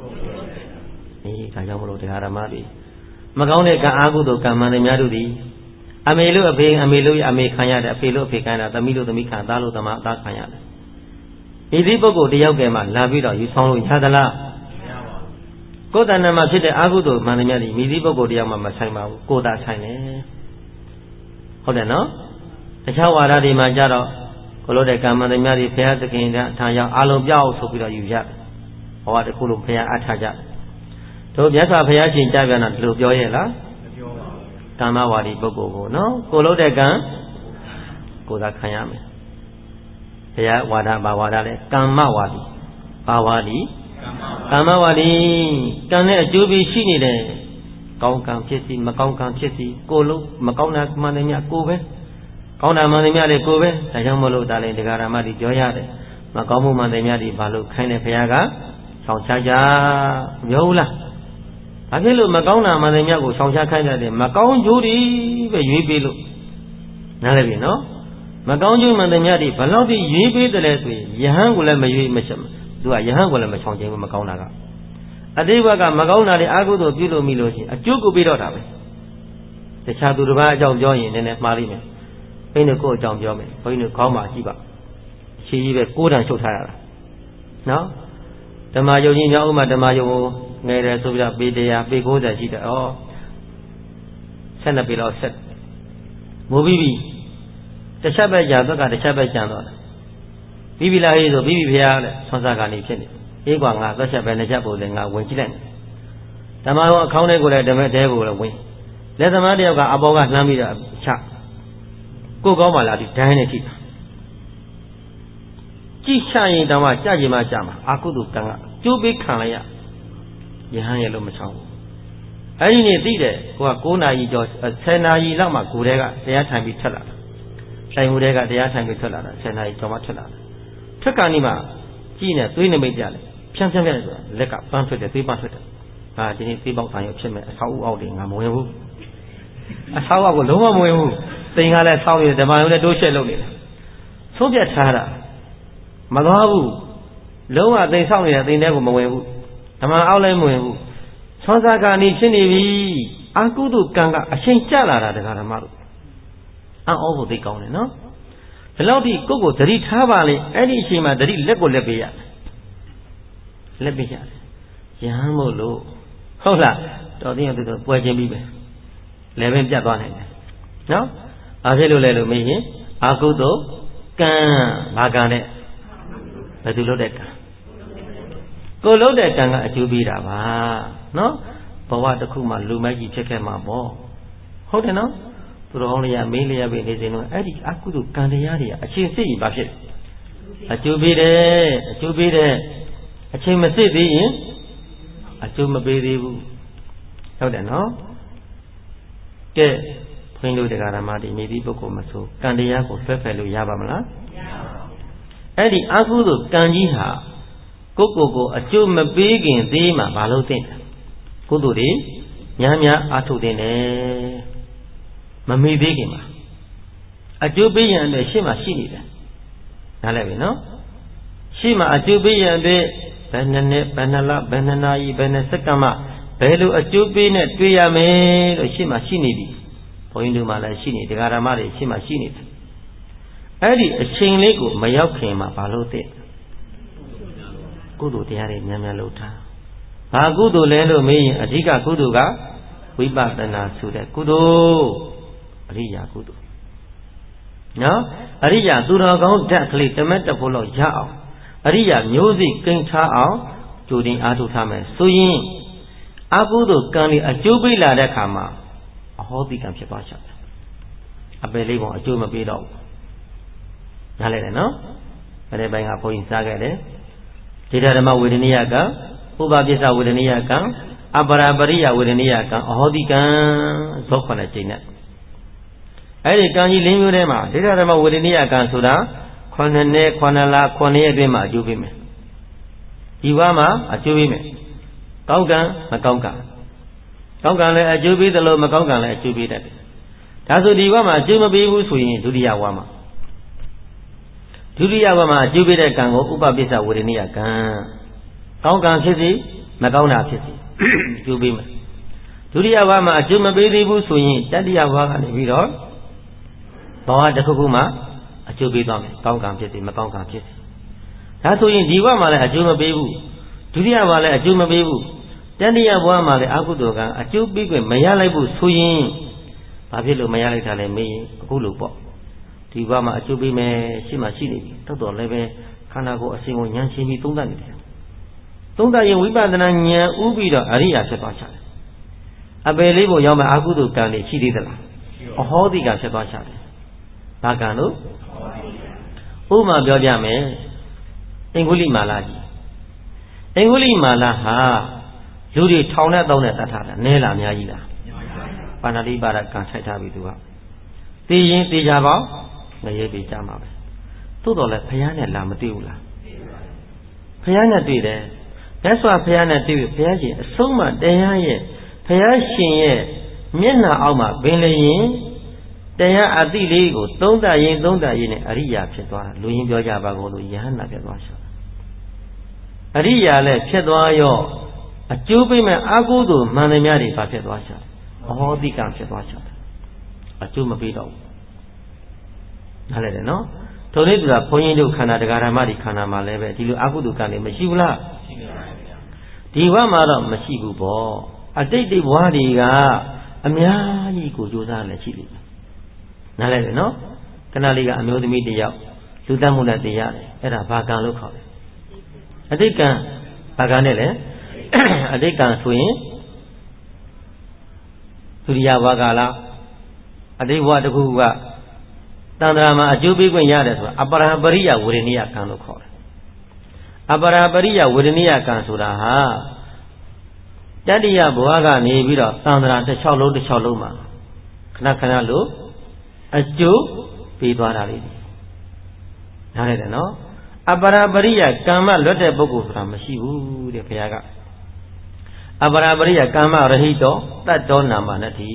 ဒါကြောင့်မလို့တရားဓမ္မတွေမကောင်းတဲ့ကံအာဟုသောကံမှန်တွေများတို့သည်အမေလို့အဖေအမေလို့အမေခံရတယ်အဖေလို့အဖေခံရတာသမီးလို့သမီးခံသားလို့သမအသားခံရတယ်ဒီဒီပုဂ္ဂိုလ်တယောက်ကမှလာပြီးတော့ယူဆောင်လို့ရသလားကိုယ်တဏ္ဍာမှာဖြစ်တဲ့အာဟုသောမှန်တွေများသည်မိသည့်ပုဂ္ဂိုလ်တယောက်မှမဆိုင်ပါဘူးကိုယ်သာဆိုင်တယ်ဟုတ်တယ်နော်တခြားဝါဒတွေမှာကြတော့ကိုလို့တဲ့ကံမှန်တွေများသည်ဘုရားသခင်ကထားရောက်အလုံးပြောက်ဆိုပြီးတော့ယူရတယ်ဟောတခုလုံးဘုရားအားထားကြတို့မြတ်စွာဘုရားရှင်ကြပြန်တာဒီလိုပြောရဲ့လားမပြောပါဘူးကာမဝါဒီပုဂ္ဂိုလ်ကိုနော်ကိုလို့တဲ့ကံကိုယ်သာခံရမယ်ဘုရားဝါဒဘာဝါဒလဲကာမဝါဒီဘာဝါဒီကာမဝါဒီကံနဲ့အကျိုးပေးရှိနေတယ်ကောင်းကံဖြစ်စီမကောင်းကံဖြစ်စီကိုလို့မကောင်းတာမှန်တယ်မြတ်ကိုပဲကောင်းတာမှန်တယ်မြတ်လေကိုပဲဒါကြောင့်မလို့ဒါလည်းတရားဓမ္မတွေပြောရတယ်မကောင်းမှုမှန်တယ်မြတ်ဒီဘာလို့ခိုင်းတယ်ဘုရားကဆောင်ချကြပြောဘူးလားဘာဖြစ်လို့မကောင်းတာမှန်တယ်မြတ်ကိုဆောင်ချခိုင်းတယ်မကောင်းကျိုးတွေပဲရွေးပေးလို့နားလည်ပြီနော်မကောင်းကျိုးမှန်တယ်မြတ်ဒီဘလောက်ထိရွေးပေးတယ်လဲဆိုရင်ယဟန်ကိုလည်းမရွေးမချက်သူကယဟန်ကိုလည်းမချောင်ခြင်းဘူးမကောင်းတာကအတိဘကမကောင်းတာတွေအာဟုသောပြုလို့မိလို့ရှိရင်အကျိုးကိုပေးတော့တာပဲတခြားသူတစ်ပါးအကြောင်းပြောရင်နည်းနည်းမှားလိမ့်မယ်ဘိန်းတို့ကိုအကြောင်းပြောမယ်ဘိန်းတို့ခေါင်းမှာရှိပါခြေကြီးပဲကိုးတန်ချုပ်ထားရတာနော်ဓမ္မယုံကြီးမြောက်ဥမှာဓမ္မယုံကိုငယ်တယ်ဆိုပြီးတော့ပေ100ပေ90ရှိတယ်ဩ12ပေလောက်ဆက်မိုးပြီးပြီတစ်ချက်ပဲကြာတော့ကတစ်ချက်ပဲကြံတော့ပြီးပြီလားဟေးဆိုပြီးပြီဖေရတဲ့ဆွမ်းစားကနေဖြစ်နေအေးကွာငါသက်ချက်ပဲနှစ်ချက်ပို့လေငါဝင်ကြည့်လိုက်ဓမ္မယုံအခေါင်းထဲကိုလည်းဓမ္မတဲကိုလည်းဝင်လက်သမားတယောက်ကအပေါ်ကလှမ်းပြီးတော့ချကိုကောင်းပါလားဒီဒိုင်းနဲ့ထိတာကြည့်ချရင်တောင်မှကြကြင်မှကြမှာအာကုသိုလ်ကံကကျိုးပေးခံလိုက်ရယဟန်ရဲ့လို့မချောင်းဘူးအဲ့ဒီနေ့သိတယ်ဟိုက9နာရီကျော်10နာရီလောက်မှကိုယ်တည်းကတရားထိုင်ပြီးထွက်လာတာဆိုင်ဟိုတည်းကတရားထိုင်ပြီးထွက်လာတာ10နာရီကျော်မှထွက်လာတာထွက်ကနေမှကြည့်နေသွေးနမိတ်ကြလေဖြန်းဆိုတာလက်ကပန်းထွက်တယ်သွေးပန်းထွက်တယ်ဟာဒီနေ့သွေးပေါက်ဆံရဖြစ်မယ်အဆောက်အဦအောက်တွေငါမဝင်ဘူးအဆောက်အဦကိုလုံးဝမဝင်ဘူးတိမ်ကလည်းဆောက်နေတယ်ဓမ္မယုံလည်းတိုးရှက်လုပ်နေတယ်သုံးပြထားတာမသွားဘူးလုံးဝတိမ်ဆောက်နေတဲ့တိမ်ထဲကိုမဝင်ဘူးဓမ္မအောက်လည်းမဝင်ဘူးသောစာကနေဖြစ်နေပြီအာကုသိုလ်ကံကအချိန်ကျလာတာတရားဓမ္မတို့အောဖို့သိကောင်းတယ်နော်ဒီလောက်ထိကိုယ့်ကိုသတိထားပါလေအဲ့ဒီအချိန်မှာသတိလက်ကိုလက်ပေးရလက်ပေးရတယ်ရဟန်းမို့လို့ဟုတ်လားတော်သိရင်သူတို့ပွဲချင်းပြီးပဲလည်းပင်ပြတ်သွားနိုင်တယ်နော်ဘာဖြစ်လို့လဲလို့မေးရင်အာကုသိုလ်ကံဘာကံနဲ့ဘယ်သူလုပ်တဲ့ကံကိုလုပ်တဲ့ကံကအကျိုးပေးတာပါနော်ဘဝတစ်ခုမှလူမိုက်ကြီးဖြစ်ခဲ့မှာပေါ့ဟုတ်တယ်နော်သူတော်ကောင်းလေးရမေးလေးရပဲနေစဉ်တော့အဲ့ဒီအကုသိုလ်ကံတရားတွေအချိန်စစ်ရင်ဘာဖြစ်အကျိုးပေးတယ်အကျိုးပေးတယ်အချိန်မစစ်သေးရင်အကျိုးမပေးသေးဘူးဟုတ်တယ်နော်ကဲဘုန်းကြီးတို့တရားဓမ္မတွေမြည်ပြီးပုဂ္ဂိုလ်မဆိုကံတရားကိုဆွဲဖယ်လို့ရပါမလားမရပါဘူးအဲ့ဒီအကုသိုလ်ကံကြီးဟာကိုအကျိုးမပေးခင်သေးမှမလုပ်သင့်တယ်ကုသိုလ်တွေများများအားထုတ်သင့်တယ်မမေ့သေးခင်မှာအကျိုးပေးရန်အတွက်ရှေ့မှာရှိနေတယ်နားလည်ပြီနော်ရှေ့မှာအကျိုးပေးရန်အတွက်ဘယ်နှစ်နှစ်ဘယ်နှစ်လဘယ်နှစ်နာရီဘယ်နှစ်စက္ကန့်မှဘယ်လိုအကျိုးပေးနဲ့တွေ့ရမယ်လို့ရှေ့မှာရှိနေပြီဘုန်းကြီးတို့မှလည်းရှိနေတရားဓမ္မတွေရှေ့မှာရှိနေတယ်အဲ့ဒီအချိန်လေးကိုမရောက်ခင်မှာမလုပ်သင့်ကုသိုလ်တရားတွေများများလုပ်ထားဘာကုသိုလ်လဲလို့မေးရင်အဓိကကုသိုလ်ကဝိပဿနာဆိုတဲ့ကုသိုလ်အရိယာကုသိုလ်နော်အရိယာသူတော်ကောင်းဓာတ်ကလေးတမက်တဖို့လောက်ရအောင်အရိယာမျိုးစိကိန်းထားအောင်ကြိုတင်အားထုတ်ထားမယ်ဆိုရင်အကုသိုလ်ကံလေးအကျိုးပေးလာတဲ့အခါမှာအဟောတိကံဖြစ်သွားချင်တယ်အပယ်လေးပုံအကျိုးမပေးတော့ဘူးနားလည်တယ်နော်အဲ့ဒီဘက်ကဘုန်းကြီးစားခဲ့တယ်ဒေတာဓမ္မဝေဒနိယကံဥပပစ္စဝေဒနိယကံအပရာပရိယဝေဒနိယကံအဟောတိကံဇော9ကျိန်းနဲ့အဲ့ဒီကံကြီး၄မျိုးထဲမှာဒေတာဓမ္မဝေဒနိယကံဆိုတာ9နှစ်9လ9ရက်အတွင်းမှာအကျိုးပေးမယ်ဒီဘဝမှာအကျိုးပေးမယ်ကောင်းကံမကောင်းကံကောင်းကံလည်းအကျိုးပေးတယ်လို့မကောင်းကံလည်းအကျိုးပေးတတ်တယ်ဒါဆိုဒီဘဝမှာအကျိုးမပေးဘူးဆိုရင်ဒုတိယဘဝမှာဒုတိယဘဝမှာအကျိုးပေးတဲ့ကံကိုဥပပစ္စဝေဒနိယကံကောင်းကံဖြစ်စီမကောင်းတာဖြစ်စီအကျိုးပေးမယ်ဒုတိယဘဝမှာအကျိုးမပေးသေးဘူးဆိုရင်တတိယဘဝကနေပြီးတော့ဘဝတစ်ခုခုမှာအကျိုးပေးသွားမယ်ကောင်းကံဖြစ်စီမကောင်းကံဖြစ်စီဒါဆိုရင်ဒီဘဝမှာလည်းအကျိုးမပေးဘူးဒုတိယဘဝလည်းအကျိုးမပေးဘူးတတိယဘဝမှာလည်းအကုသိုလ်ကံအကျိုးပေးခွင့်မရလိုက်ဘူးဆိုရင်ဘာဖြစ်လို့မရလိုက်တာလဲမေးရင်အခုလို့ပေါ့ဒီဘဝမှာအကျိုးပေးမယ်ရှိမှရှိနေပြီတော်တော်လည်းပဲခန္ဓာကိုယ်အစဉ်ကိုဉာဏ်ရှင်းပြီးသုံးသပ်နေတယ်သုံးသပ်ရင်ဝိပဿနာဉာဏ်ဥပြီးတော့အရိယာဖြစ်သွားချတယ်အပယ်လေးပုံရောက်မှအကုသိုလ်ကံတွေရှိသေးသလားအဟောတိကဖြစ်သွားချတယ်ဘာကံလို့ဥပမာပြောပြမယ်အင်္ဂုလိမာလာကြီးအင်္ဂုလိမာလာဟာလူတွေထောင်နဲ့တောင်းနဲ့တတ်ထားတာနဲလားအများကြီးလားပါဏာတိပါဒကံဆိုင်ထားပြီသူကသိရင်သိကြပါငရဲပြေကြမှာပဲသို့တော်လည်းဘုရားနဲ့လာမတွေ့ဘူးလားဘုရားနဲ့တွေ့တယ်မြတ်စွာဘုရားနဲ့တွေ့ပြီဘုရားရှင်အဆုံးမတရားရဲ့ဘုရားရှင်ရဲ့မျက်နှာအောက်မှာပင်လျင်တရားအတိလေးကိုသုံးသပ်ရင်နဲ့အရိယာဖြစ်သွားတာလူရင်းပြောကြပါကုန်လို့ယဟန္တာဖြစ်သွားရှာအရိယာလည်းဖြစ်သွားရောအကျိုးပေးမဲ့အာဟုသို့မှန်တယ်များတွေဘာဖြစ်သွားရှာအဟောတိကံဖြစ်သွားရှာအကျိုးမပေးတော့ဘူးနားလည်တယ်နော်ထိုနည်းတူတာဘုန်းကြီးတို့ခန္ဓာတရားဓမ္မတွေခန္ဓာမှာလည်းပဲဒီလိုအာဟုတုကံတွေမရှိဘူးလားရှိပါပါဗျာဒီဘဝမှာတော့မရှိဘူးပေါ့အတိတ်တွေဘဝတွေကအများကြီးကိုကြိုးစားလည်းရှိလိမ့်မယ်နားလည်တယ်နော်ခဏလေးကအမျိုးသမီးတယောက်လူတတ်မှုနဲ့တရားတယ်အဲ့ဒါဘာကံလို့ခေါ်တယ်အတိတ်ကံဘာကံနဲ့လဲအတိတ်ကံဆိုရင်သူရိယဘဝကလားအတိတ်ဘဝတစ်ခုကတန်ត្រာမှာအကျိုးပေးခွင့်ရတယ်ဆိုတာအပရာပရိယဝေဒနိယကံလို့ခေါ်တယ်အပရာပရိယဝေဒနိယကံဆိုတာဟာတတိယဘဝကနေပြီးတော့တန်ត្រာတစ်လျှောက်လုံးမှာခဏခဏလို့အကျိုးပေးသွားတာလေးနားလည်တယ်နော်အပရာပရိယကံမလွတ်တဲ့ပုဂ္ဂိုလ်ဆိုတာမရှိဘူးတဲ့ဘုရားကအပရာပရိယကမ္မရဟိတောတတ္တောနာမနတိ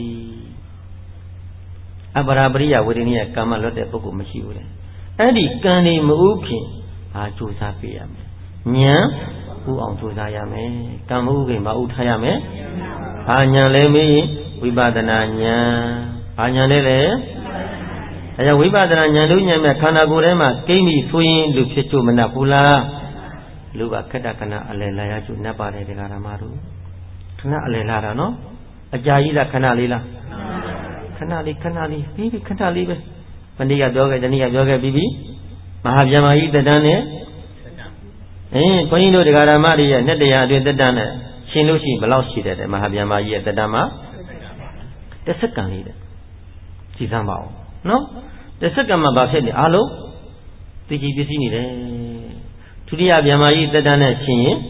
အပရာပရိယဝေဒနိယကမ္မလွတ်တဲ့ပုဂ္ဂိုလ်မရှိဘူးလေအဲ့ဒီကံဒီမဥခင်ဟာကြိုးစားပေးရမယ်ဉာဏ်ဥအောင်ကြိုးစားရမယ်ကံမဥခင်မဥထားရမယ်ဘာဉာဏ်လဲမေးဝိပဿနာဉာဏ်ဘာဉာဏ်လဲလေအဲကြောင့်ဝိပဿနာဉာဏ်တို့ဉာဏ်မြတ်ခန္ဓာကိုယ်ထဲမှာကိမ့်ပြီးဆိုရင်လူဖြစ်ချို့မနှက်ဘူးလားလူကခက်တခဏအလယ်လာရချို့နှက်ပါတယ်တရားဓမ္မတို့ခဏအလယ်လာတာနော်အကြာကြီးလားခဏလေးလားခဏလေးပြီးခဏလေးပဲမနေ့ကပြောခဲ့တနေ့ကပြောခဲ့ပြီးမဟာဗျာမာကြီးတက်တန်းနဲ့ခွန်ကြီးတို့တရားဓမ္မတွေရဲ့နှစ်တရားအတွင်းတက်တန်းနဲ့ရှင်လို့ရှိရင်ဘယ်လောက်ရှိတယ်မဟာဗျာမာကြီးရဲ့တက်တန်းမှာတစ်စက္ကန့်လေးတဲ့ကြည်စမ်းပါဦးနော်တစ်စက္ကန့်မှာဘာဖြစ်နေအားလုံးသိကြည်ပစ္စည်းနေတယ်ဒုတိယဗျာမာကြီးတက်တန်းနဲ့ရှင်ရင်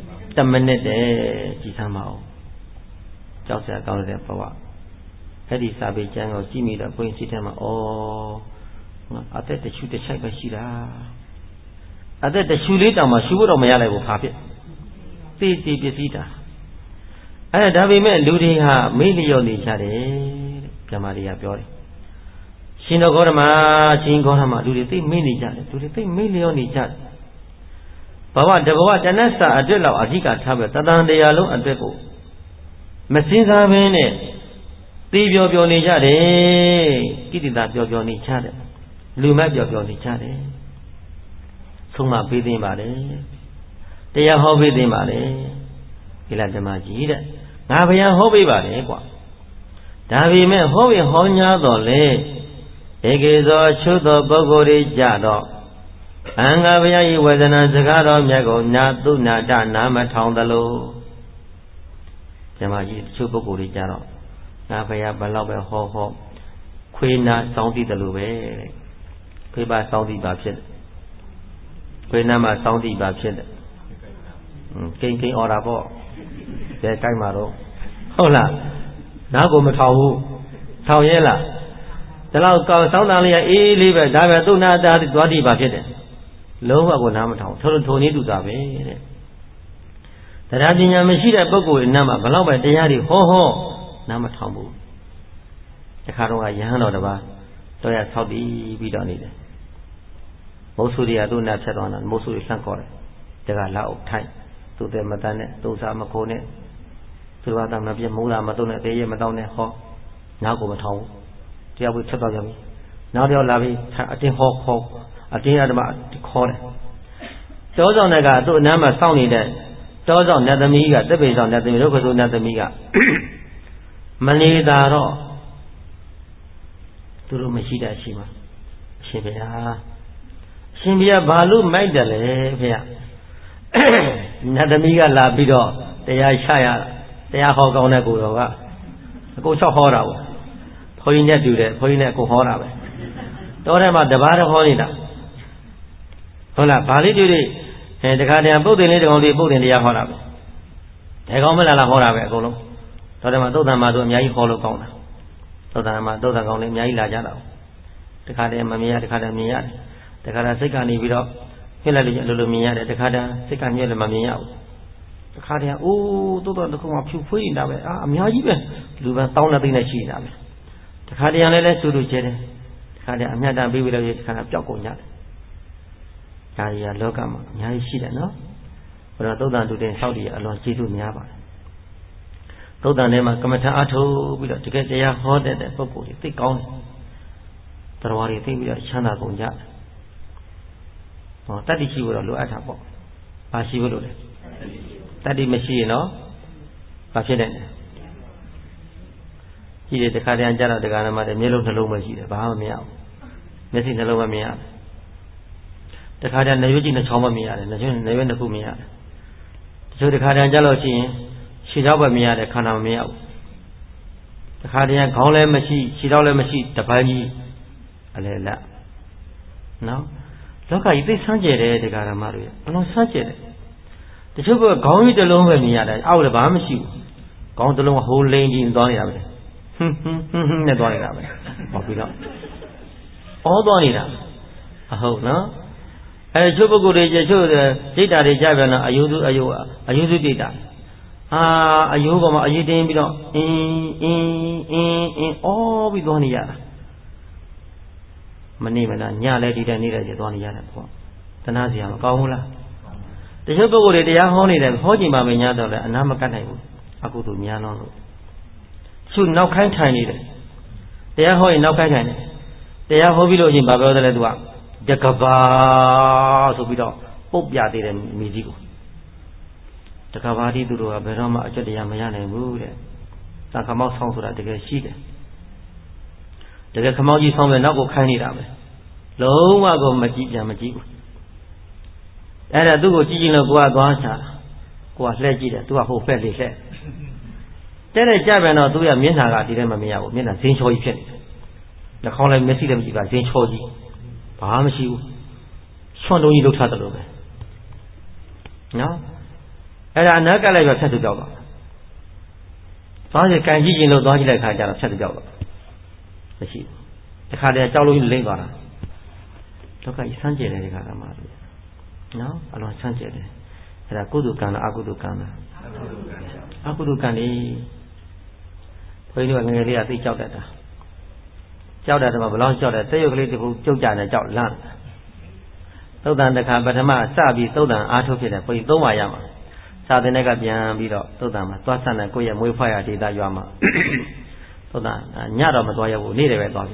10မိနစ်တဲ့ကြည်စမ်းပါဦးကြောက်စရာကောင်းတဲ့ဘဝအဲ့ဒီစာပေကျမ်းကိုကြည့်မိတော့ဘုန်းကြီးစိတ်ထဲမှာအသက်တရှူတစ်ချိုက်ပဲရှိတာအသက်တရှူလေးတောင်မှရှူဖို့တော့မရလိုက်ဘူးဖာဖြစ်သိသိပစ္စည်းတာအဲ့ဒါပေမဲ့လူတွေဟာမေ့လျော့နေကြတယ်တဲ့ဗျာမာတွေကပြောတယ်ရှင်တော်ဂေါတမရှင်ဂေါတမလူတွေသိမေ့နေကြတယ်လူတွေသိမေ့လျော့နေကြတယ်ဘဝတဘဝတဏ္ဍစာအတွက်လောက်အဓိကထားပြီးတသံတရားလုံးအတွက်ကိုမစင်စားဘဲနဲ့သေပျော်ပျော်နေကြတယ်ကိတိတာပျော်ပျော်နေကြတယ်လူမပျော်ပျော်နေကြတယ်ဆုံးမပေးသိမ့်ပါလေတရားဟောပေးသိမ့်ပါလေဒီလားဓမ္မကြီးတဲ့ငါဘုရားဟောပေးပါလေကွာဒါပေမဲ့ဟောပြီးဟောညာတော်လေဧကေသောချုသောပုဂ္ဂိုလ်တွေကြတော့အင်္ဂါဘုရားဤဝေဒနာစကားတော်မြတ်ကိုနာသူနာတနာမထောင်သလိုဓမ္မကြီးတချို့ပုဂ္ဂိုလ်တွေကြတော့ငါဘုရားဘယ်လောက်ပဲဟောခွေးနာစောင်းတည်တယ်လို့ပဲခွေးပါစောင်းတည်ပါဖြစ်တယ်ခွေးနာမှာစောင်းတည်ပါဖြစ်တယ်ကိန်းအော်တာပေါ့ကျဲကြိုက်မှာတော့ဟုတ်လားနားကိုမထောင်ဘူးထောင်ရဲလားဒီလောက်ကောင်းစောင်းတန်လေးကအေးလေးပဲဒါပဲသူ့နာတာသွားတည်ပါဖြစ်တယ်လုံးဝကိုနားမထောင်ထုံနည်းတူတာပဲတဲ့တရားပညာမရှိတဲ့ပုဂ္ဂိုလ်နားမှာဘယ်လောက်ပဲတရားတွေဟောနားမထောင်ဘူးတခါတော့ရဟန်းတော်တစ်ပါးတော့ရဆောက်တည်ပြီးတော့နေတယ်မုတ်ဆူတွေကသူ့နားဖြတ်သွားတာမုတ်ဆူတွေလှန့်ခေါ်တယ်တကလာအုပ်ထိုက်သူ့တဲ့မတန်းနဲ့သူ့စားမခိုးနဲ့သူ့ဘာသာမပြတ်မုန်းတာမတုံးနဲ့တေးရမတောင်းနဲ့ဟောနောက်ကိုမထောင်ဘူးတရားဝိချက်တော့ကြပြီနောက်တော့လာပြီးအတင်းဟောခေါ်အတင်းအဓမ္မခေါ်တယ်တောဆောင်ကသူ့အနားမှာစောင့်နေတဲ့တောဆောင်နတ်သမီးကတက်ပေဆောင်နတ်သမီးရုပ်ကစုနတ်သမီးကမနေတာတော့သူတို့မရှိတဲ့အချိန်မှာအရှင်ဘုရားဘာလို့မိုက်တယ်လဲဖေ။နတ်သမီးကလာပြီးတော့တရားချရတရားဟောကောင်းတဲ့ကိုတော်ကအကို၆ဟောတာပေါ့။ဘုန်းကြီးနဲ့တူတယ်ဘုန်းကြီးနဲ့ကိုဟောတာပဲ။တောထဲမှာတပါးတော့ဟောနေတာ။ဟုတ်လားဗာလိတူတွေတခါတည်းပုတ်တင်လေးတကောင်လေးပုတ်တင်တရားဟောတာပဲ။ဒါကောင်မလားဟောတာပဲအကုန်လုံး။တောထဲမှာသုတ်တန်မှာဆိုအများကြီးဟောလို့ကောင်းတာ။သုတ်တန်မှာသုတ်တန်ကောင်လေးအများကြီးလာကြတာ။တခါတည်းမမြင်ရတခါတည်းမြင်ရတယ်။တခါတည်းစိတ်ကနေပြီးတော့ဖြစ်လိုက်လို့အလိုလိုမြင်ရတယ်တခါတည်းစိတ်ကမြဲလည်းမမြင်ရဘူးတခါတည်းအိုးတိုးတော့တစ်ခုမှဖြူဖွေးနေတာပဲအများကြီးပဲလူပဲတောင်းတဲ့သိနေရှိနေတာပဲတခါတည်းလည်းဆူလို့ကျဲတယ်တခါတည်းအမြတ်တမ်းပြီးပြီးတော့တခါတည်းပျောက်ကုန်ကြတယ်ဒါရီကလောကမှာအများကြီးရှိတယ်နော်ဘုရားသုတ်တန်တူတင်ဆောက်တည်အလွန်ကျေးဇူးများပါတယ်သုတ်တန်ထဲမှာကမ္မထာအထုတ်ပြီးတော့တကယ်တရားဟောတဲ့ပုဂ္ဂိုလ်တွေသိကောင်းတယ်တရားတွေသိပြီးတော့ချမ်းသာကုန်ကြတယ်တတ္တိရှိဖို့တော့လိုအပ်တာပေါ့။ဘာရှိဖို့လိုလဲ။တတ္တိမရှိရင်တော့ဘာဖြစ်နိုင်လဲ။ကြည့်တယ်တခါတည်းကြတော့တရားနာမှာမျက်လုံးနှလုံးပဲရှိတယ်ဘာမှမမြင်အောင်။မျက်စိနှလုံးပဲမြင်ရတယ်။တခါတည်းနှရွက်ကြည့်နှချောင်းပဲမြင်ရတယ်။နှရွက်နှစ်ခုမြင်ရတယ်။တချို့တခါတည်းကြလို့ရှိရင်ခြေထောက်ပဲမြင်ရတယ်ခန္ဓာမမြင်ရဘူး။ The Cardian Colem Machi, Chidole Machi, the Pagi, Alela. No? Look at this Sanjay, the Garamari, no Sanjay. The sugar going alone with me out of Amashi. Gone to long whole lady in Donny Abbey. The Donny Abbey. All Donny Abbey. I hope, no? And a sugar good age, the data de Javana, I use to data. Ah, a yoga, a yedim below in all with Donny Yara. Manimana, Yala did I need a Donny Yara. The Nazia, Kaula. The sugar good age, they are honey and holding by Minyada and Namakana. I go to Miano. Soon now can't tiny. They are holding now can't. They are hobby in Baba the Ledua. The Kava so we don't Pope Yadi and Mizigo. The Kavadi to a Beroma, Jadiamayan and Wood. The Kamal sounds like the sheet. The Kamaji sound and Nago Kanidam. Low Mago Majigo. And I do go Gino Guaguancha. Go as legit to a whole fairly set. Then a Javan or do a Mina dilemma, Mina Saint Choi. The column Messi them by Saint Choi. Pahamishi, Swando you look at the lobe. No? And I never like a set of dog. Father can you know, don't you like I set of dog? The sheep. The Kadia Jalo in Lingara. Look at Sanjay and Garamari. No? I don't Sanjay. And I could do Kana, Agudukana. Agudukani. When you are nearly at each other. Cháu đã mà lo cho đã tới cái thì chú cha này cháu lan. Tâu đàn đã khai bát ma sa bị tâu đàn á thuốc này, bởi tâu mà yam. Sa thế này cái biang bị đó tâu đàn mà toa san này coi mui phai à thì ta yam mà. Tâu đàn nhát rồi mà toa yam ni để về toa.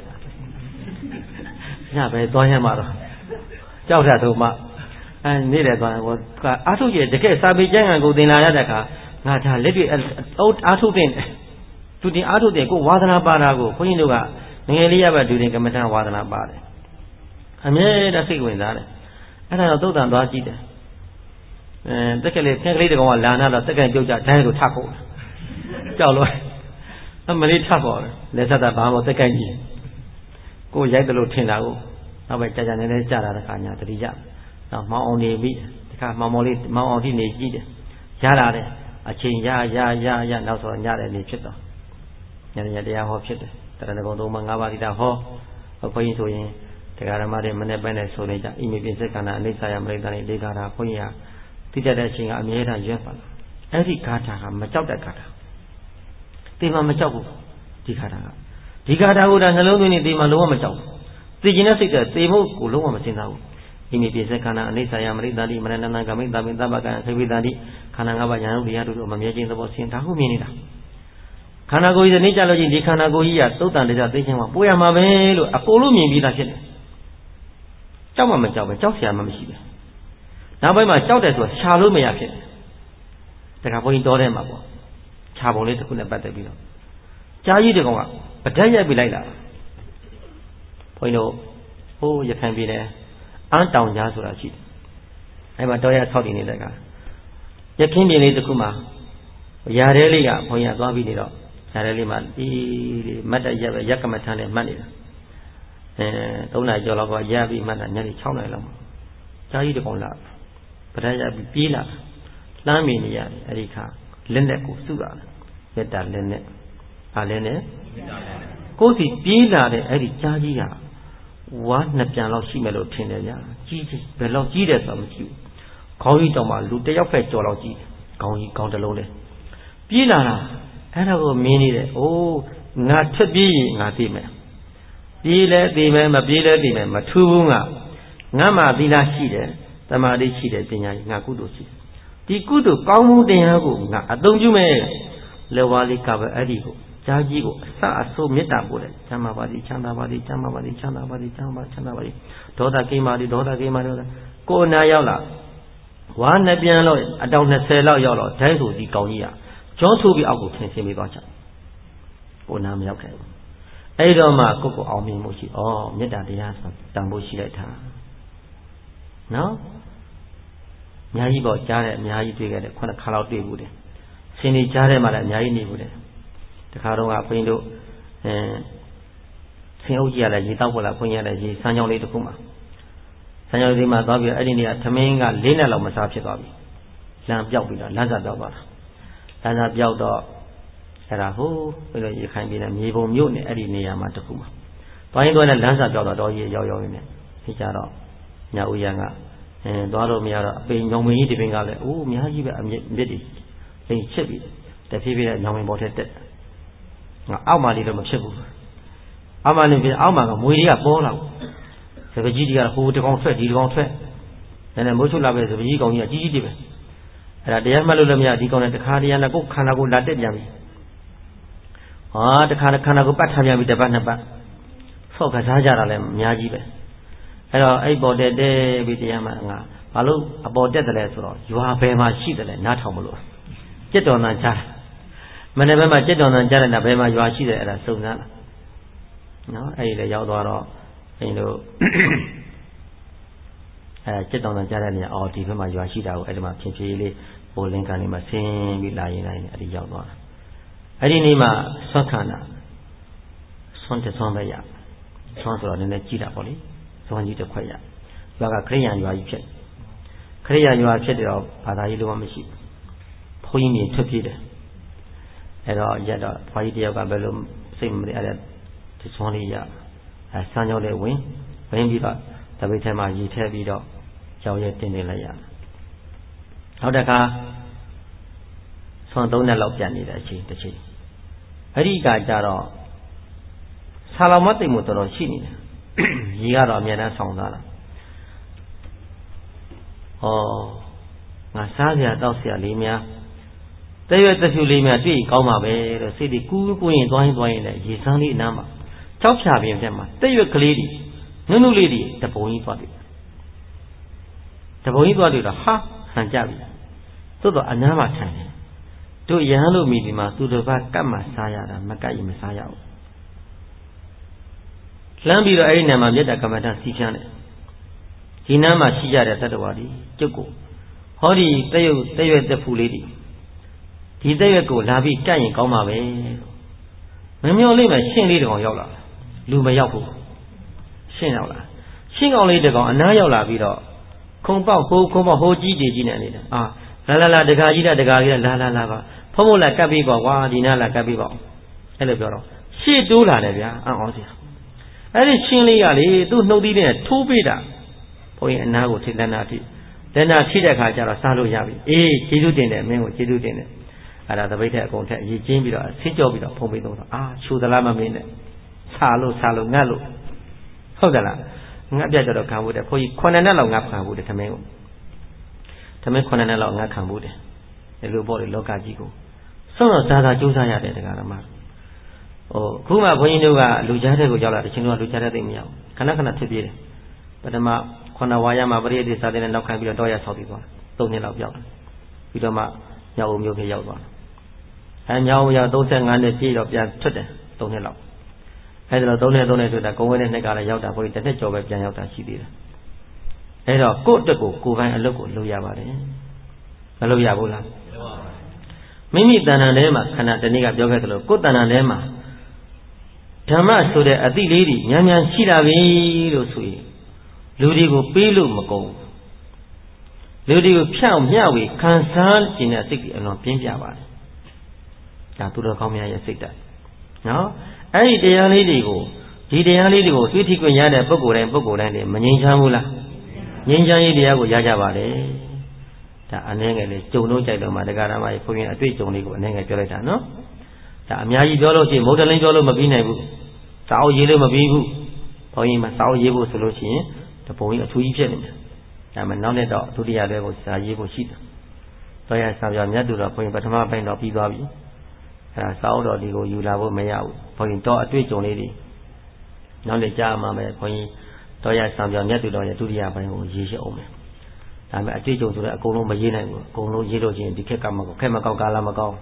Nhát về toa yam mà rồi. Cháu ra thôi mà. Anh ni để toa, á thuốc gì cái sa bị chăng anh cũng tin là vậy cả. Ngã cha lấy đi á thuốc tiền. Tụi đi á thuốc tiền cũng hóa ra ba ra cũng, có những điều cả. Nelia by doing Kamatan Wadana Bade. I made a sequence. And I told them to eat it. And the later one Lana, the second Joja, Tango Taco. Jalo. Somebody taco. Let's have that bomb of the Kanji. Go yet the Lutina. Now by Jajan and Jara, the Kanya, the Rija. Now, my only beat. The car Mamoli, my only need. Yara, a chain, ya, now so Yara and Chito. And they are hope shit. The Godo Mangavadi Ho, according to him, the Garamade Manebene Soneja, Imibisecana, Nisa, American, Degara, Poya, Tita Dashing, Amira, Japan. Every Kata, Machota Kata. Tima Machabu, Tigara. Tigara would have alone in the Maloma Machau. The Genesita, Timo, Uloma Masinau. Imibisecana, Nisa, American, Manana, Gamita, Tabaga, Sevidadi, Kananga, Yanu, Mamajin, the Bosin, Tahuminida. Kanago is a nature of the Kanagoya, Sultan is a station of Poyamavelo, Apollo may be that. Chama Machawa, Chausia Mamshi. Now by my child that was Charlo Mayaki. The Capoin Dorema, Chavo later couldn't better be. Chayi de Goa, but Jaya be like that. Poino, oh, you can be there. Aunt down Yasura sheet. I'm a Doya talking in the car. You came in the Kuma. Yarelia, Poya Gavino. Saraliman, Mata Yakamatan and Manila. Don't I Jolago Yabi Mata Nani Chona? Chai de Gola. But I have Pila, Laminia, Erika, Lendeco, Suga, Yeta Lene, Alene. Cosi Pila, the Eri Chajia. What Napjalo Shimelo Tinaya, Jesus, the Lord Jesus of you. Call it on my Lutea Fetology, going count alone. Pila. And I will mean it. Oh, not to be not him. Bila Dima, Mabila Dima, Matunga, Nama Dila Shide, Tamadi Shide, Dina, Nakudosi. The good of Kamu Denago, don't you may Lewali cover Adigo, Jajigo, Sa so metabole, Chamabadi, Chamabadi, Doda Kimadi, Go Nayala. One Nabian, I don't necessarily yellow, Tango di Kaunia. John to be out of Tennessee Gotcha. Oh, now, okay. Adoma Coco Almi Moshi, oh, Meda de Yasa, Damboshi Leta. No? Naibo Jare, Nai together, quite a color de wood. Sini Jare Mala Naini wood. The Karonga Pindo Sinojia, Yitapula, Punya, Sanyo Lito Kuma. Sanyo Lima Dobi, Edinia, Taminga, Lina Lomasapi, Lamp Yopida, Lanza Doba. Lanza Yodo, Erahu, you can be a Mivo Muni, Edinia Matakuma. Find when a Lanza Yoda, Yoyo in it. Picharo, Yauyanga, and Doro Miara, being young me eating Gale, oh, Miyaji, Midi, being chippy, the people that young imported it. Alma little Machibu. Alma living Alma, Muria Bola. The Vigia who to confess, you don't fair. And a Musula is a Vigo near Gigi. And at the Amalulamia, Dicon at the Cardiana go Canago Latin Yami. Ah, the Canago Batavia with the Banaba. So Casajara, Miyaji. Hello, I bought a day with the Yamanga. Hello, about that letter. You are paying my sheet, not Homulo. Get on a jar. Whenever my jet on a jar and a bema, you are cheated at a sooner. No, I lay out or, you know, jet on a jar and all different my Yashida, Edma Chili, Bowling Canima, same with lying at the Yawar. I didn't name Sokana, Sonte Sombaya, Sonso in the Chita Poly. So when you to quiet, you are a Korean, you are check. Korean, you are checked of Padailuamishi. Poini to Peter. And all yet a party of Babylon, same added to Sonia, as Sanyo de Wing, when we got the Vitama Yitabido, Joyet in the Laya. How the car? Son don't allow Janny the chi. Ariga Jaro Salamati Mutoro Chini. Yara Miana Songana. Oh, Nasasia Dosia Limia. They were the few Limia tree, Goma Bay, the city, Goo Queen, Yisani Nama. Chop Shabi them. They were lady. No lady, the boy body. The boy body, the ha, Sanjabi. To the Anama China. To Yano Midima, to the Vakama Saya, Makai Messiah. Lambi the Ainama Yeta Kamata Sichan. Hinama Shia at Tadawadi, Joko. Hori, they were the full lady. Did they go Labi Kain Goma Way? When you live a shin leader on Yola, Luma Yapu, Shinola. Sing only the go, Anayola Vido. Compa Ho Gigi Gina. Ah, La the Gajida, the Galia, La Lava. Pomola Cabigo, Wadina Cabigo. Eleboro. She do La Levia, and Ari Shinley Ali, do no dinner, 2 beta. Point and now take the Nati. Then I see the Kajara Salu Yabi. Chidu dinner, men with Chidu dinner. At the beta contact, ye Jimmy, Sijobita, Pomido. Ah, shoot the Lama minute. Salu, Nalu. Hodala. Nabiato Kabuda, for you, Conanello Napa with the Tameo. Tameo Conanello Nakambude. The little body Lokajigo. So, Sada Josaya de Garama. Oh, Kuma Boinuga, Lujata Gujala, the Chino Lujata de Miao. Kanakana to be it. But the Ma, Konawaya, Maria, the Southern and Lokan Villadoya Sautiba, don't yell out. Vidoma, Yao Yoki Yawa. And Yao Ya don't send on the seed of Yan Tutte, don't yell out. As a donor to the Goan and Negala Yauta for the net job of Jayota City. And a good to go, Kuvan and local Luyabari. Luyabula. Mimi Dananema, Canada Niga Jogatlo, good Dananema. Tama so that a lady, Yanyan Shilavi, Losui, Ludigo Pilu Mako, Ludigo Piao Miawi, Kansan in a city and not Pimpia. Tatura Comia Sita. No, I the young lady go, the young lady go, Sweetie Quayana, Bogo and Bogo and Maninjamula, Ninja Diago Yajavale, the Ananga, Jono Jado Madagarama, putting a tweet only go and Nanga no? Amyai Jology, modeling Jolo Mabinabu, Sao Yellow Mabibu, Poema Sao Yevo Solution, the point of 2 each. I'm a non dog to the other was a Yevo sheet. So I have Yadura point, but my band of Pibabi. Sao or Digo, you love Mayao, point to a twitch on lady. Non the Jama, point Toya Sam Yadura to the other was Yisha Ome. I'm a twitch to the Kono Majina, Kono Yellow, the chemical Galamago.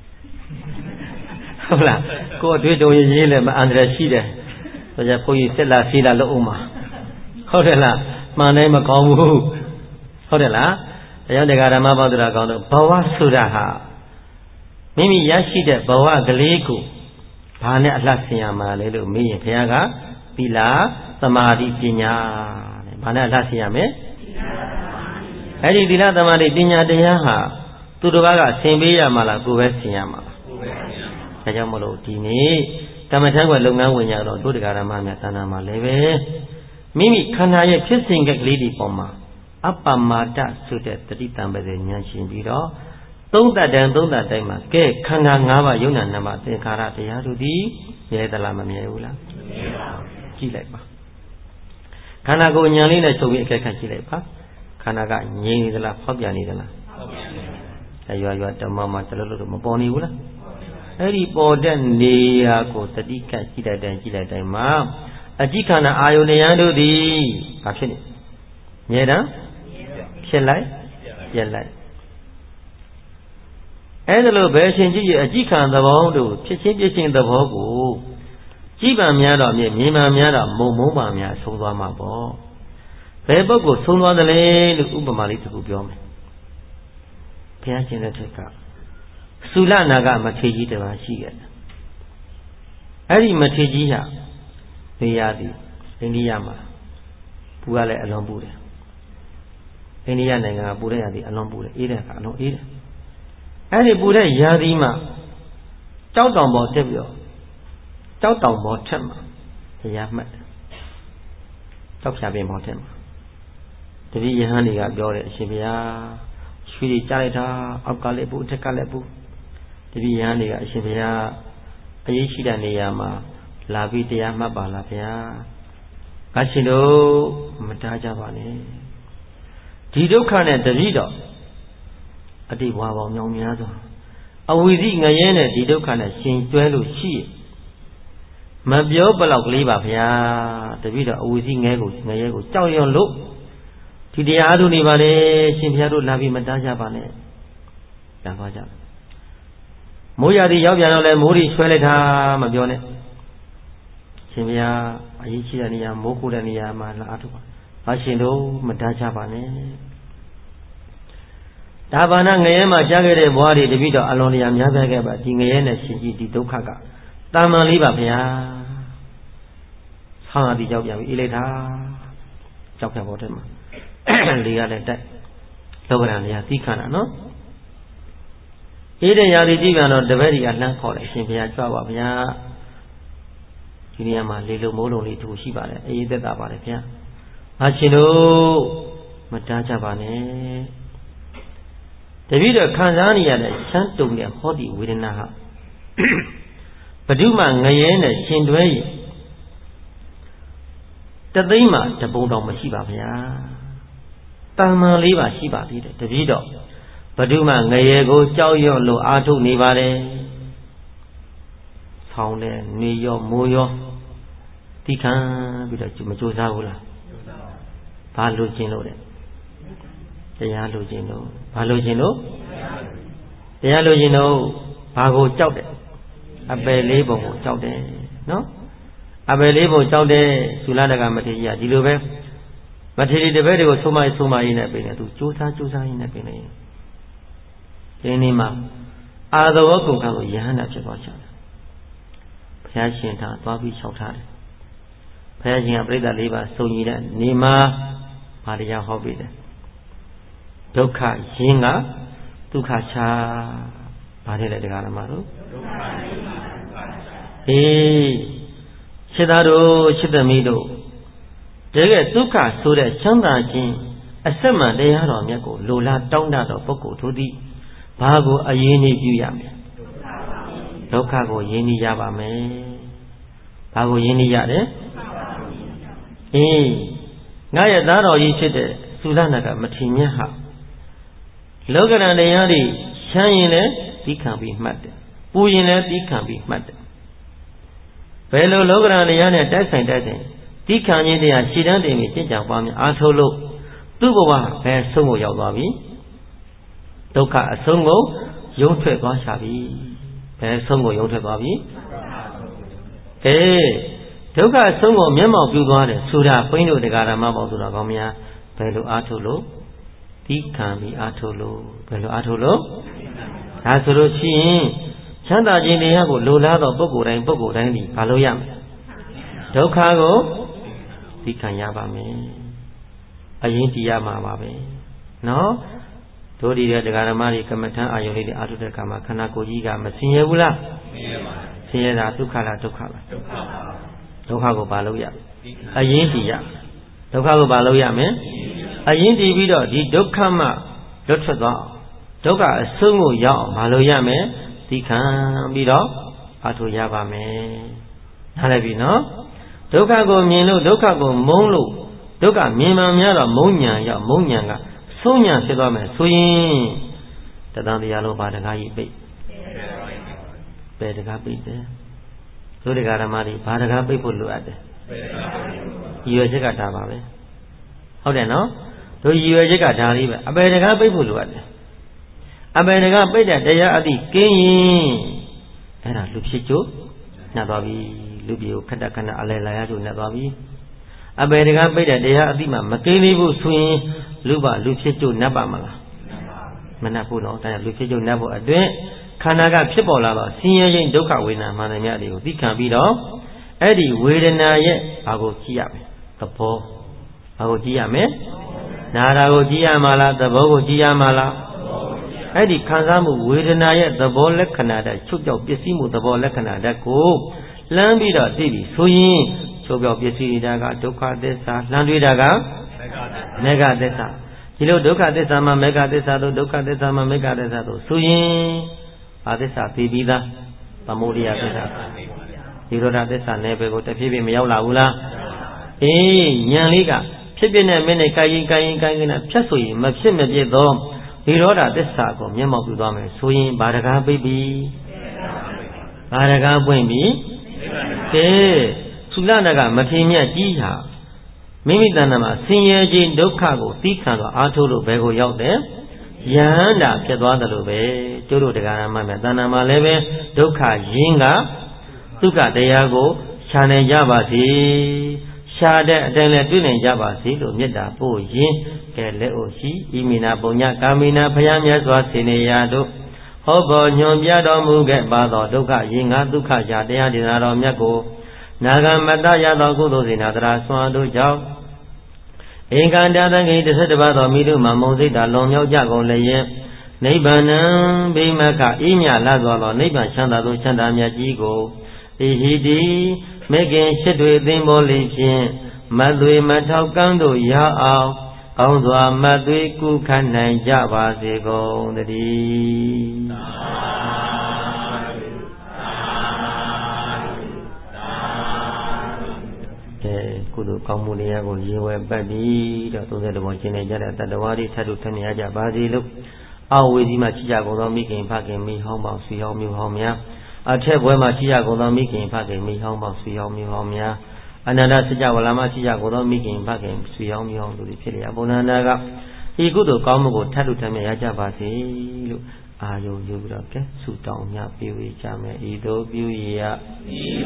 Go to it on Yelem and Rashida. So that for you, Sella Sila Loma. Hodela, my name of Kamu. Hodela, the other Garamaba Dragon, Bawa Suraha. Mimi Yashida, Bawa Galeku, ဘာနဲ့အလှဆင်ရမှာလဲလို့မေးရင်ဘုရားကသီလသမာဓိပညာတဲ့ဘာနဲ့အလှဆင်ရမလဲအဲ့ဒီသီလသမာဓိပညာတရားဟာသူတစ်ပါးကဆင်ပေးရမှာလားကိုယ်ပဲဆင်ရမှာလားကိုယ်ပဲဆင်ရမှာဒါကြောင့်မလို့ဒီနေ့ကမ္မထမ်းကွယ်လုပ်ငန်းဝင်ကြတော့တို့တရားဓမ္မများတဏ္ဍာမှာလည်းပဲမိမိခန္ဓာရဲ့ဖြစ်စဉ်ကလေးတွေပေါ်မှာအပ္ပမာဒဆိုတဲ့တတိတံပဒေဉာဏ်ရှင်ပြီးတော့သုံးတတ်တိုင်းမှာကဲခန္ဓာ၅ပါးယုံနာနာမသင်္ခါရတရားတို့ဒီမြဲသလားမမြဲဘူးလားမမြဲပါဘူးကြည့်လိုက်ပါခန္ဓာကိုယ်ဉာဏ်လေးနဲ့ချုပ်ပြီးအကဲခတ်ကြည့်လိုက်ပါခန္ဓာကငြိမ်နေသလားဖောက်ပြန်နေသလားဖောက်ပြန်နေတယ်ရွာဓမ္မမှာတလို့လို့မပေါ်နေဘူးလားအဲ့ဒီပေါ်တဲ့နေရာကိုတတိကကြည့်လိုက်တိုင်းမှာအကြည့်ခန္ဓာအာယုန်တရားတို့သည်ဘာဖြစ်နေမြဲတာဖြစ်လိုက်ပြက်လိုက်အဲ့ဒါလို့ဘယ်ရှင်ကြည့်ရအကြည့်ခံသဘောတို့ဖြစ်ချင်းပြည့်ချင်းသဘောကိုကြည်ပံများတော့မြင်မှများတော့မုံပါများဆုံးသွားမှာပေါ့ဘယ်ပုဂ္ဂိုလ်ဆုံးသွားတယ်လဲလို့ဥပမာလေးတစ်ခုပြောမယ်ဘုရားရှင်တဲ့ထက်ကသုလနာကမထေကြီးတစ်ပါးရှိခဲ့တယ်အဲ့ဒီမထေကြီးဟာနေရသည်အိန္ဒိယမှာပူကလည်းအလွန်ပူတယ်အိန္ဒိယနိုင်ငံကပူတဲ့ရာသီအလွန်ပူတယ်အေးတဲ့ကအလွန်အေးတယ်အဲ့ဒီပူတဲ့ရာသီမှာကြောက်တောင်ပေါ်တက်ပြီးတော့ကြောက်တောင်ပေါ်ထက်မှာတရားမှတ်တယ်ကြောက်ဖြာပင်ပေါ်ထက်မှာတပည့်ယဟန်တွေကပြောတယ်အရှင်ဘုရားရွှေတွေကြားလိုက်တာအောက်ကလည်းပူအထက်ကလည်းပူတပည့်ယဟန်တွေကအရှင်ဘုရားအရေးရှိတဲ့နေရာမှာလာပြီးတရားမှတ်ပါလားဗျာကရှင်တို့မတားကြပါနဲ့ဒီဒုက္ခနဲ့တပည့်တော်အတိတ်ဘဝပေါင်းမြောင်များစွာအဝိဇိငရဲနဲ့ဒီဒုက္ခနဲ့ရှင်ကျွဲလို့ရှိမပြောဘလောက်ကလေးပါဗျာတပည့်တော်အဝိဇိငရဲကိုကြောက်ရွံ့လို့ဒီတရားထုနေပါလေရှင်ဘုရားတို့လာပြီးမတားကြပါနဲ့ပြန်သွားကြမိုးရာသီရောက်ပြန်တော့လဲမိုးတွေဆွဲလိုက်တာမပြောနဲ့ရှင်ဘုရားအရေးကြီးတဲ့နေရာမိုးခိုးတဲ့နေရာမှာလာအထုပါအရှင်တို့မတားကြပါနဲ့ဒါဘာနာငရဲမှာကြားခဲ့တဲ့ဘဝတွေတပိတော့အလွန်တရာများပြခဲ့ပါဒီငရဲနဲ့ရှင်ကြီးဒီဒုက္ခကတာမန်လေးပါဗျာဆောင်းရသည်ကြောက်ပြန်ပြီအေးလိုက်တာကြောက်ပြန်ပေါ်တဲ့မှာလေကလည်းတိုက်လောကရန်တရားသိခါတာနော်အေးတဲ့ရာသီကြည့်ပြန်တော့တပည့်တွေကလှမ်းခေါ်တယ်ရှင်ဘုရားကြွပါဗျာဒီနေရာမှာလေလုံးမိုးလုံးလေးတူရှိပါတယ်အေးသက်တာပါတယ်ဗျာအရှင်တို့မတားကြပါနဲ့တပည့်တော်ခံစားနေရတဲ့ချမ်းတုံတဲ့ဟောဒီဝေဒနာဟာဘဒုမှငရဲနဲ့ရှင်တွဲရင်တသိန်းမှတပုံတော်မရှိပါဗျာတန်မှန်လေးပါရှိပါသေးတယ်တပည့်တော်ဘဒုမှငရဲကိုကြောက်ရွံ့လို့အားထုတ်နေပါတယ်ဆောင်းတဲ့နေရောမိုးရောတိခံပြီးတော့မကြိုးစားဘူးလားဘာလို့ခြင်းလို့တဲ့တရားလိုချင်လို့ဘာလိုချင်လို့တရားလိုချင်လို့ဘာကိုကြောက်တယ်အပယ်လေးပုံကိုကြောက်တယ်နော်အပယ်လေးပုံကြောက်တယ်သုလတကမထေရကြီးဒီလိုပဲမထေရတပည့်တွေကိုဆုံးမရေးနဲ့ပြင်တယ်သူကြိုးစားရင်းနဲ့ပြင်နေဒီနေ့မှာအာသဝကုံကကိုယဟန္တာဖြစ်သွားချတယ်ဘုရားရှင်သာသွားပြီးလျှောက်ထားတယ်ဘုရားရှင်ကပြိဿ၄ပါးစုံညီတဲ့နေမှာဘာတရားဟောပေးတယ်ဒုက္ခရင်းကဒုက္ခချာဘာတဲ့လဲတရားဓမ္မတို့ဒုက္ခရင်းကဒုက္ခချာအေးခြေသားတို့ခြေသမီးတို့တကယ်ဒုက္ခဆိုတဲ့ချမ်းသာခြင်းအစက်မှန်တရားတော်မြတ်ကိုလိုလားတောင်းတတော်ပုဂ္ဂိုလ်တို့သည်ဘာကိုအရင်နေပြုရမလဲဒုက္ခကိုရင်းနှီးရပါမယ်ဘာကိုရင်းနှီးရတယ်အေးငါရဲ့သားတော်ကြီးဖြစ်တဲ့သုလနာကမထေမြတ်ဟာလောကရန်တရားတွေချမ်းရင်လည်းသိခံပြီးမှတ်တယ်ပူရင်လည်းသိခံပြီးမှတ်တယ်ဘယ်လိုလောကရန်တရားနဲ့တိုက်ဆိုင်သိခံခြင်းတရားရှည်တန်းတင်ပြီးကျင့်ကြံပွားများအားထုတ်လို့သူ့ဘဝဘယ်ဆုံးကိုရောက်သွားပြီဒုက္ခအဆုံးကိုရုံးထွက်သွားရှာပြီဘယ်ဆုံးကိုရုံးထွက်သွားပြီအေးဒုက္ခအဆုံးကိုမျက်မှောက်ပြုသွားတယ်ဆိုတာဘုန်းကြီးတို့တရားဓမ္မပေါင်းဆိုတာကောင်းများဘယ်လိုအားထုတ်လို့သိခံပြီးအားထုတ်လို့ဘယ်လိုအားထုတ်လို့ဒါဆိုလို့ရှိရင်ချမ်းသာခြင်းတရားကိုလိုလားသောပုဂ္ဂိုလ်တိုင်းဒီဘာလို့ရမလဲဒုက္ခကိုသိခံရပါမယ်အရင်တရားမှာပါပဲနော်တို့ဒီတဲ့တရားဓမ္မတွေကမ္မထံအာယုလေးတွေအာထုတဲ့ခါမှာခန္ဓာကိုယ်ကြီးကမဆင်းရဲဘူးလားဆင်းရဲပါဆင်းရဲတာဒုက္ခလားဒုက္ခလားဒုက္ခကိုဘာလို့ရအရင်တရားဒုက္ခကိုဘာလို့ရမလဲအရင်တည်ပြီးတော့ဒီဒုက္ခမှလွတ်ထွက်သွားဒုက္ခအဆုံးကိုရောက်အောင်ဘာလို့ရမလဲသိခံပြီးတော့အာထုရပါမယ်နားလည်ပြီနော်ဒုက္ခကိုမြင်လို့ဒုက္ခကိုမုန်းလို့ဒုက္ခမြင်မှများတော့မုန်းညာရောက်မုန်းညာကဆုံးညာဖြစ်သွားမယ်ဆိုရင်တသံတရားလုံးဘာတကားကြီးပိတ်ပဲတကားပိတ်တယ်တို့တရားဓမ္မတွေဘာတကားပိတ်ဖို့လိုအပ်တယ်ရည်ရွယ်ချက်ကဒါပါပဲဟုတ်တယ်နော်တို့ရည်ရွယ်ချက်ကဒါလေးပဲအပေတကားပိတ်ဖို့လိုအပ်တယ်အပေတကားပိတ်တဲ့တရားအသည့်ကင်းရင်အဲ့ဒါလူဖြစ်ကြိုးနှက်သွားပြီလူပြေကိုခက်တခဏအလဲလာရကြိုးနှက်သွားပြီအပေတကားပိတ်တဲ့တရားအသည့်မှာမကင်းသေးဘူးဆိုရင်လူဖြစ်ကြိုးနှက်ပါမလားမနှက်ဘူးနော်ဒါလူဖြစ်ကြိုးနှက်ဖို့အတွင်းခန္ဓာကဖြစ်ပေါ်လာတော့ဆင်းရဲခြင်းဒုက္ခဝေဒနာမှန်တယ်များတွေကိုသိခံပြီးတော့အဲ့ဒီဝေဒနာရဲ့ဘာကိုကြည့်ရမလဲသဘောဘာကိုကြည့်ရမလဲနာတာကိုကြည့်ရမှာလားသဘောကိုကြည့်ရမှာလားအဲ့ဒီခံစားမှုဝေဒနာရဲ့သဘောလက္ခဏာဓာတ်ချုပ်ပြောက်ပစ္စည်းမှုသဘောလက္ခဏာဓာတ်ကိုလှမ်းပြီးတော့သိပြီဆိုရင်ချုပ်ပြောက်ပစ္စည်းဓာတ်ကဒုက္ခသစ္စာလှမ်းတွေ့တာကမေဃသစ္စာဒီလိုဒုက္ခသစ္စာမှာမေဃသစ္စာတို့ဒုက္ခသစ္စာမှာမေဃသစ္စာတို့ဆိုရင်ဘာသစ္စာသိပြီးသားသမုဒိယသစ္စာဒီရောဓသစ္စာနယ်ပယ်ကိုတဖြည်းဖြည်းမရောက်လာဘူးလားအေးဉာဏ်လေးကဖြစ်ဖြစ်နဲ့မင်းနဲ့ကိုင်ရင်နဲ့ဖြတ်ဆိုရင်မဖြစ်မပြစ်သောဒီရောဓသစ္စာကိုမျက်မှောက်ပြုသွားမယ်ဆိုရင်ဘာတကားပိတ်ပြီဘာတကားပွင့်ပြီကဲသုလနာကမထေမြတ်ကြီးဟာမိမိတဏ္ဍာမှာဆင်းရဲခြင်းဒုက္ခကိုသိခံတော့အားထုတ်လို့ဘယ်ကိုရောက်တယ်ယန္တာဖြစ်သွားတယ်လို့ပဲကျိုးတို့တရားနာမှမယ်တဏ္ဍာမှာလည်းပဲဒုက္ခရင်းကဒုက္ခတရားကိုရှာနိုင်ကြပါစေရှာတဲ့အတိုင်းလည်းတွေ့နိုင်ကြပါစေလို့မေတ္တာပို့ရင်းကဲလက်အိုရှိဤမိနာပုံညကာမိနာဖယားမြတ်စွာစေနေရာတို့ဟောပေါ်ညွန်ပြတော်မူခဲ့ပါသောဒုက္ခရင်းကဒုက္ခရှာတရားဒေသနာတော်မြတ်ကိုနာဂမတ္တရသောကုသိုလ်စေနာတရာဆွမ်းတို့ကြောင့်အင်္ဂန္တသံဃိ11ပါးသောမိတို့မှာမုံစိတ်တာလွန်မြောက်ကြကုန်လျက်နိဗ္ဗာန်ဘိမကအေးမြလာသောနိဗ္ဗာန်ချမ်းသာသောချမ်းသာမြတ်ကြီးကိုဣဟိတိမေခင်ရှစ်တွေသင်္ဘောလေးဖြင့်မတ်တွေမထောက်ကန်းတို့ရအောင်ကောင်းစွာမတ်တွေကုခတ်နိုင်ကြပါစေကုန်သတည်းကုသိုလ်ကောင်းမှုတရားကိုရေဝဲပတ်ပြီးတော့32ဘောရှင်းနေကြတဲ့တတ္တဝါတွေထပ်တူထမြကြပါစေလို့အဝေစီမှာရှိကြကုန်သောမိခင်ဖခင်မိဟောင်းပေါင်းဆွေဟောင်းမျိုးဟောင်းများအထက်ဘွဲမှာရှိကြကုန်သောမိခင်ဖခင်မိဟောင်းပေါင်းဆွေဟောင်းမျိုးဟောင်းများအနန္တစကြဝဠာမှာရှိကြကုန်သောမိခင်ဖခင်ဆွေဟောင်းမျိုးဟောင်းတို့ဖြစ်လျက်ဘုံနာနာကဤကုသိုလ်ကောင်းမှုကိုထပ်တူထမြရကြပါစေလို့အာယုံယူပြီးတော့ကဲဆုတောင်းမြပေးဝေကြမယ်ဤသို့ပြုရမြတ်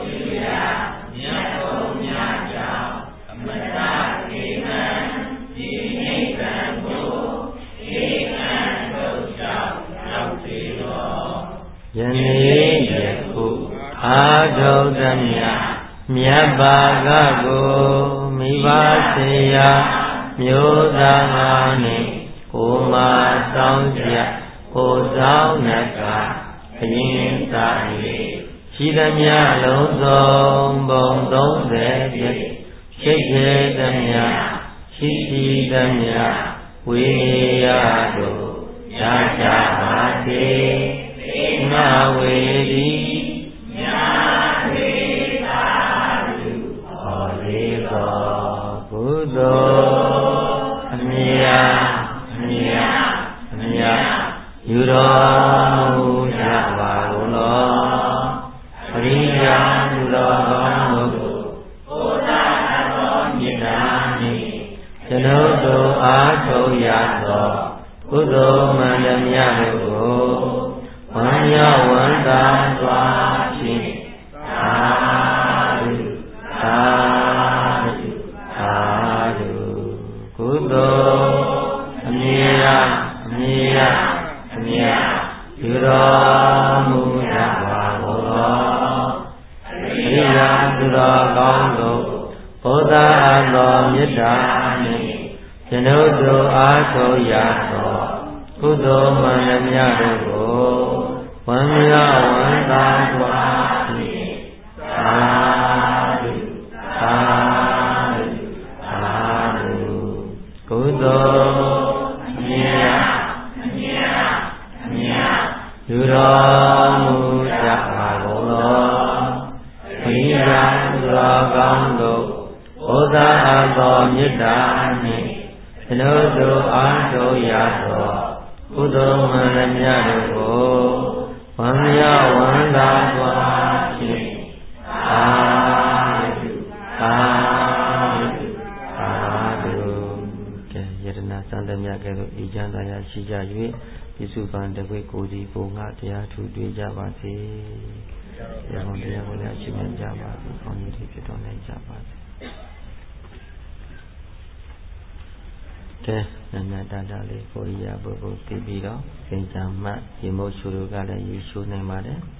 တော်မြတ်ကြောင့်အမတခေနံဒီနိဗ္ဗာန်ကိုဧကံဒုက္ခရောက်စေတော်ယနေ့ယခုအာထုသမြမြတ်ဘာကကိုမိဘစေရာမျိုးသားငါနှင့်ကိုမဆောင်ကြကိုဆောင်နှကအရင်သာ၍ရှိသမျှလုံးစုံဘုံ30ပြည့်ရှိခေသမျှရှိသမျှဝိရတို့ရကြပါစေငါဝေဒီမြတ်ဝေသာလူဟောလေသောကုသိုလ်အမြတ်ယူတော်မူကြပါကုန်သောပရိယာလူတော်ကောင်းတို့ဘုရားတော်မြတ်တာနှင့်ကျွန်ုပ်တို့အားထုတ်ရသောကုသိုလ်မှန်သမျှတို့ကိုဝမ်းမြောက်ဝမ်းသာစွာဖြင့်သာဓုသာဓုကုသိုလ်အမြတ်ယူတော်မူကြယာသူတော်ကောင်းတို့ဘုရားသောမေတ္တာနှင့်ကျွန်ုပ်တို့အားထုတ်ရသောကုသိုလ်မှန်သမျှတို့ကိုဝမ်းမြောက်ဝမ်းသာစွာဖြင့်သာဓုသာဓုသာဓုကုသိုလ်အမြတ်ယူတော်မူကြပါကုန်သောဘုရားသူတော်ကောင်းတို့ဘုရားသောမေတ္တာနှင့်ကျွန်ုပ်တို့အားထုတ်ရသောကုသိုလ်မှန်သမျှတို့ကိုဝမ်းမြောက်ဝမ်းသာစွာဖြင့်သာဓုသာဓုသာဓုကဲယတနာစံသမျှကဲ့သို့ဤချမ်းသာရရှိကြ၍ပြစ္ဆုပန်တကွေကိုစီကိုငါတရားထူတွေ့ကြပါစေ။တရားတော်တရားကိုလည်းရှိမြတ်ကြပါစေ။ကောင်းကြီးဖြစ်တော်နိုင်ကြပါစေ။ကဲနန္ဒတာတာလေးကိုရိယာပုဂ္ဂိုလ်သိပြီးတော့သင်္ကြန်မှရေမိုးရှုတို့ကလည်းရေရှုနိုင်ပါတယ်။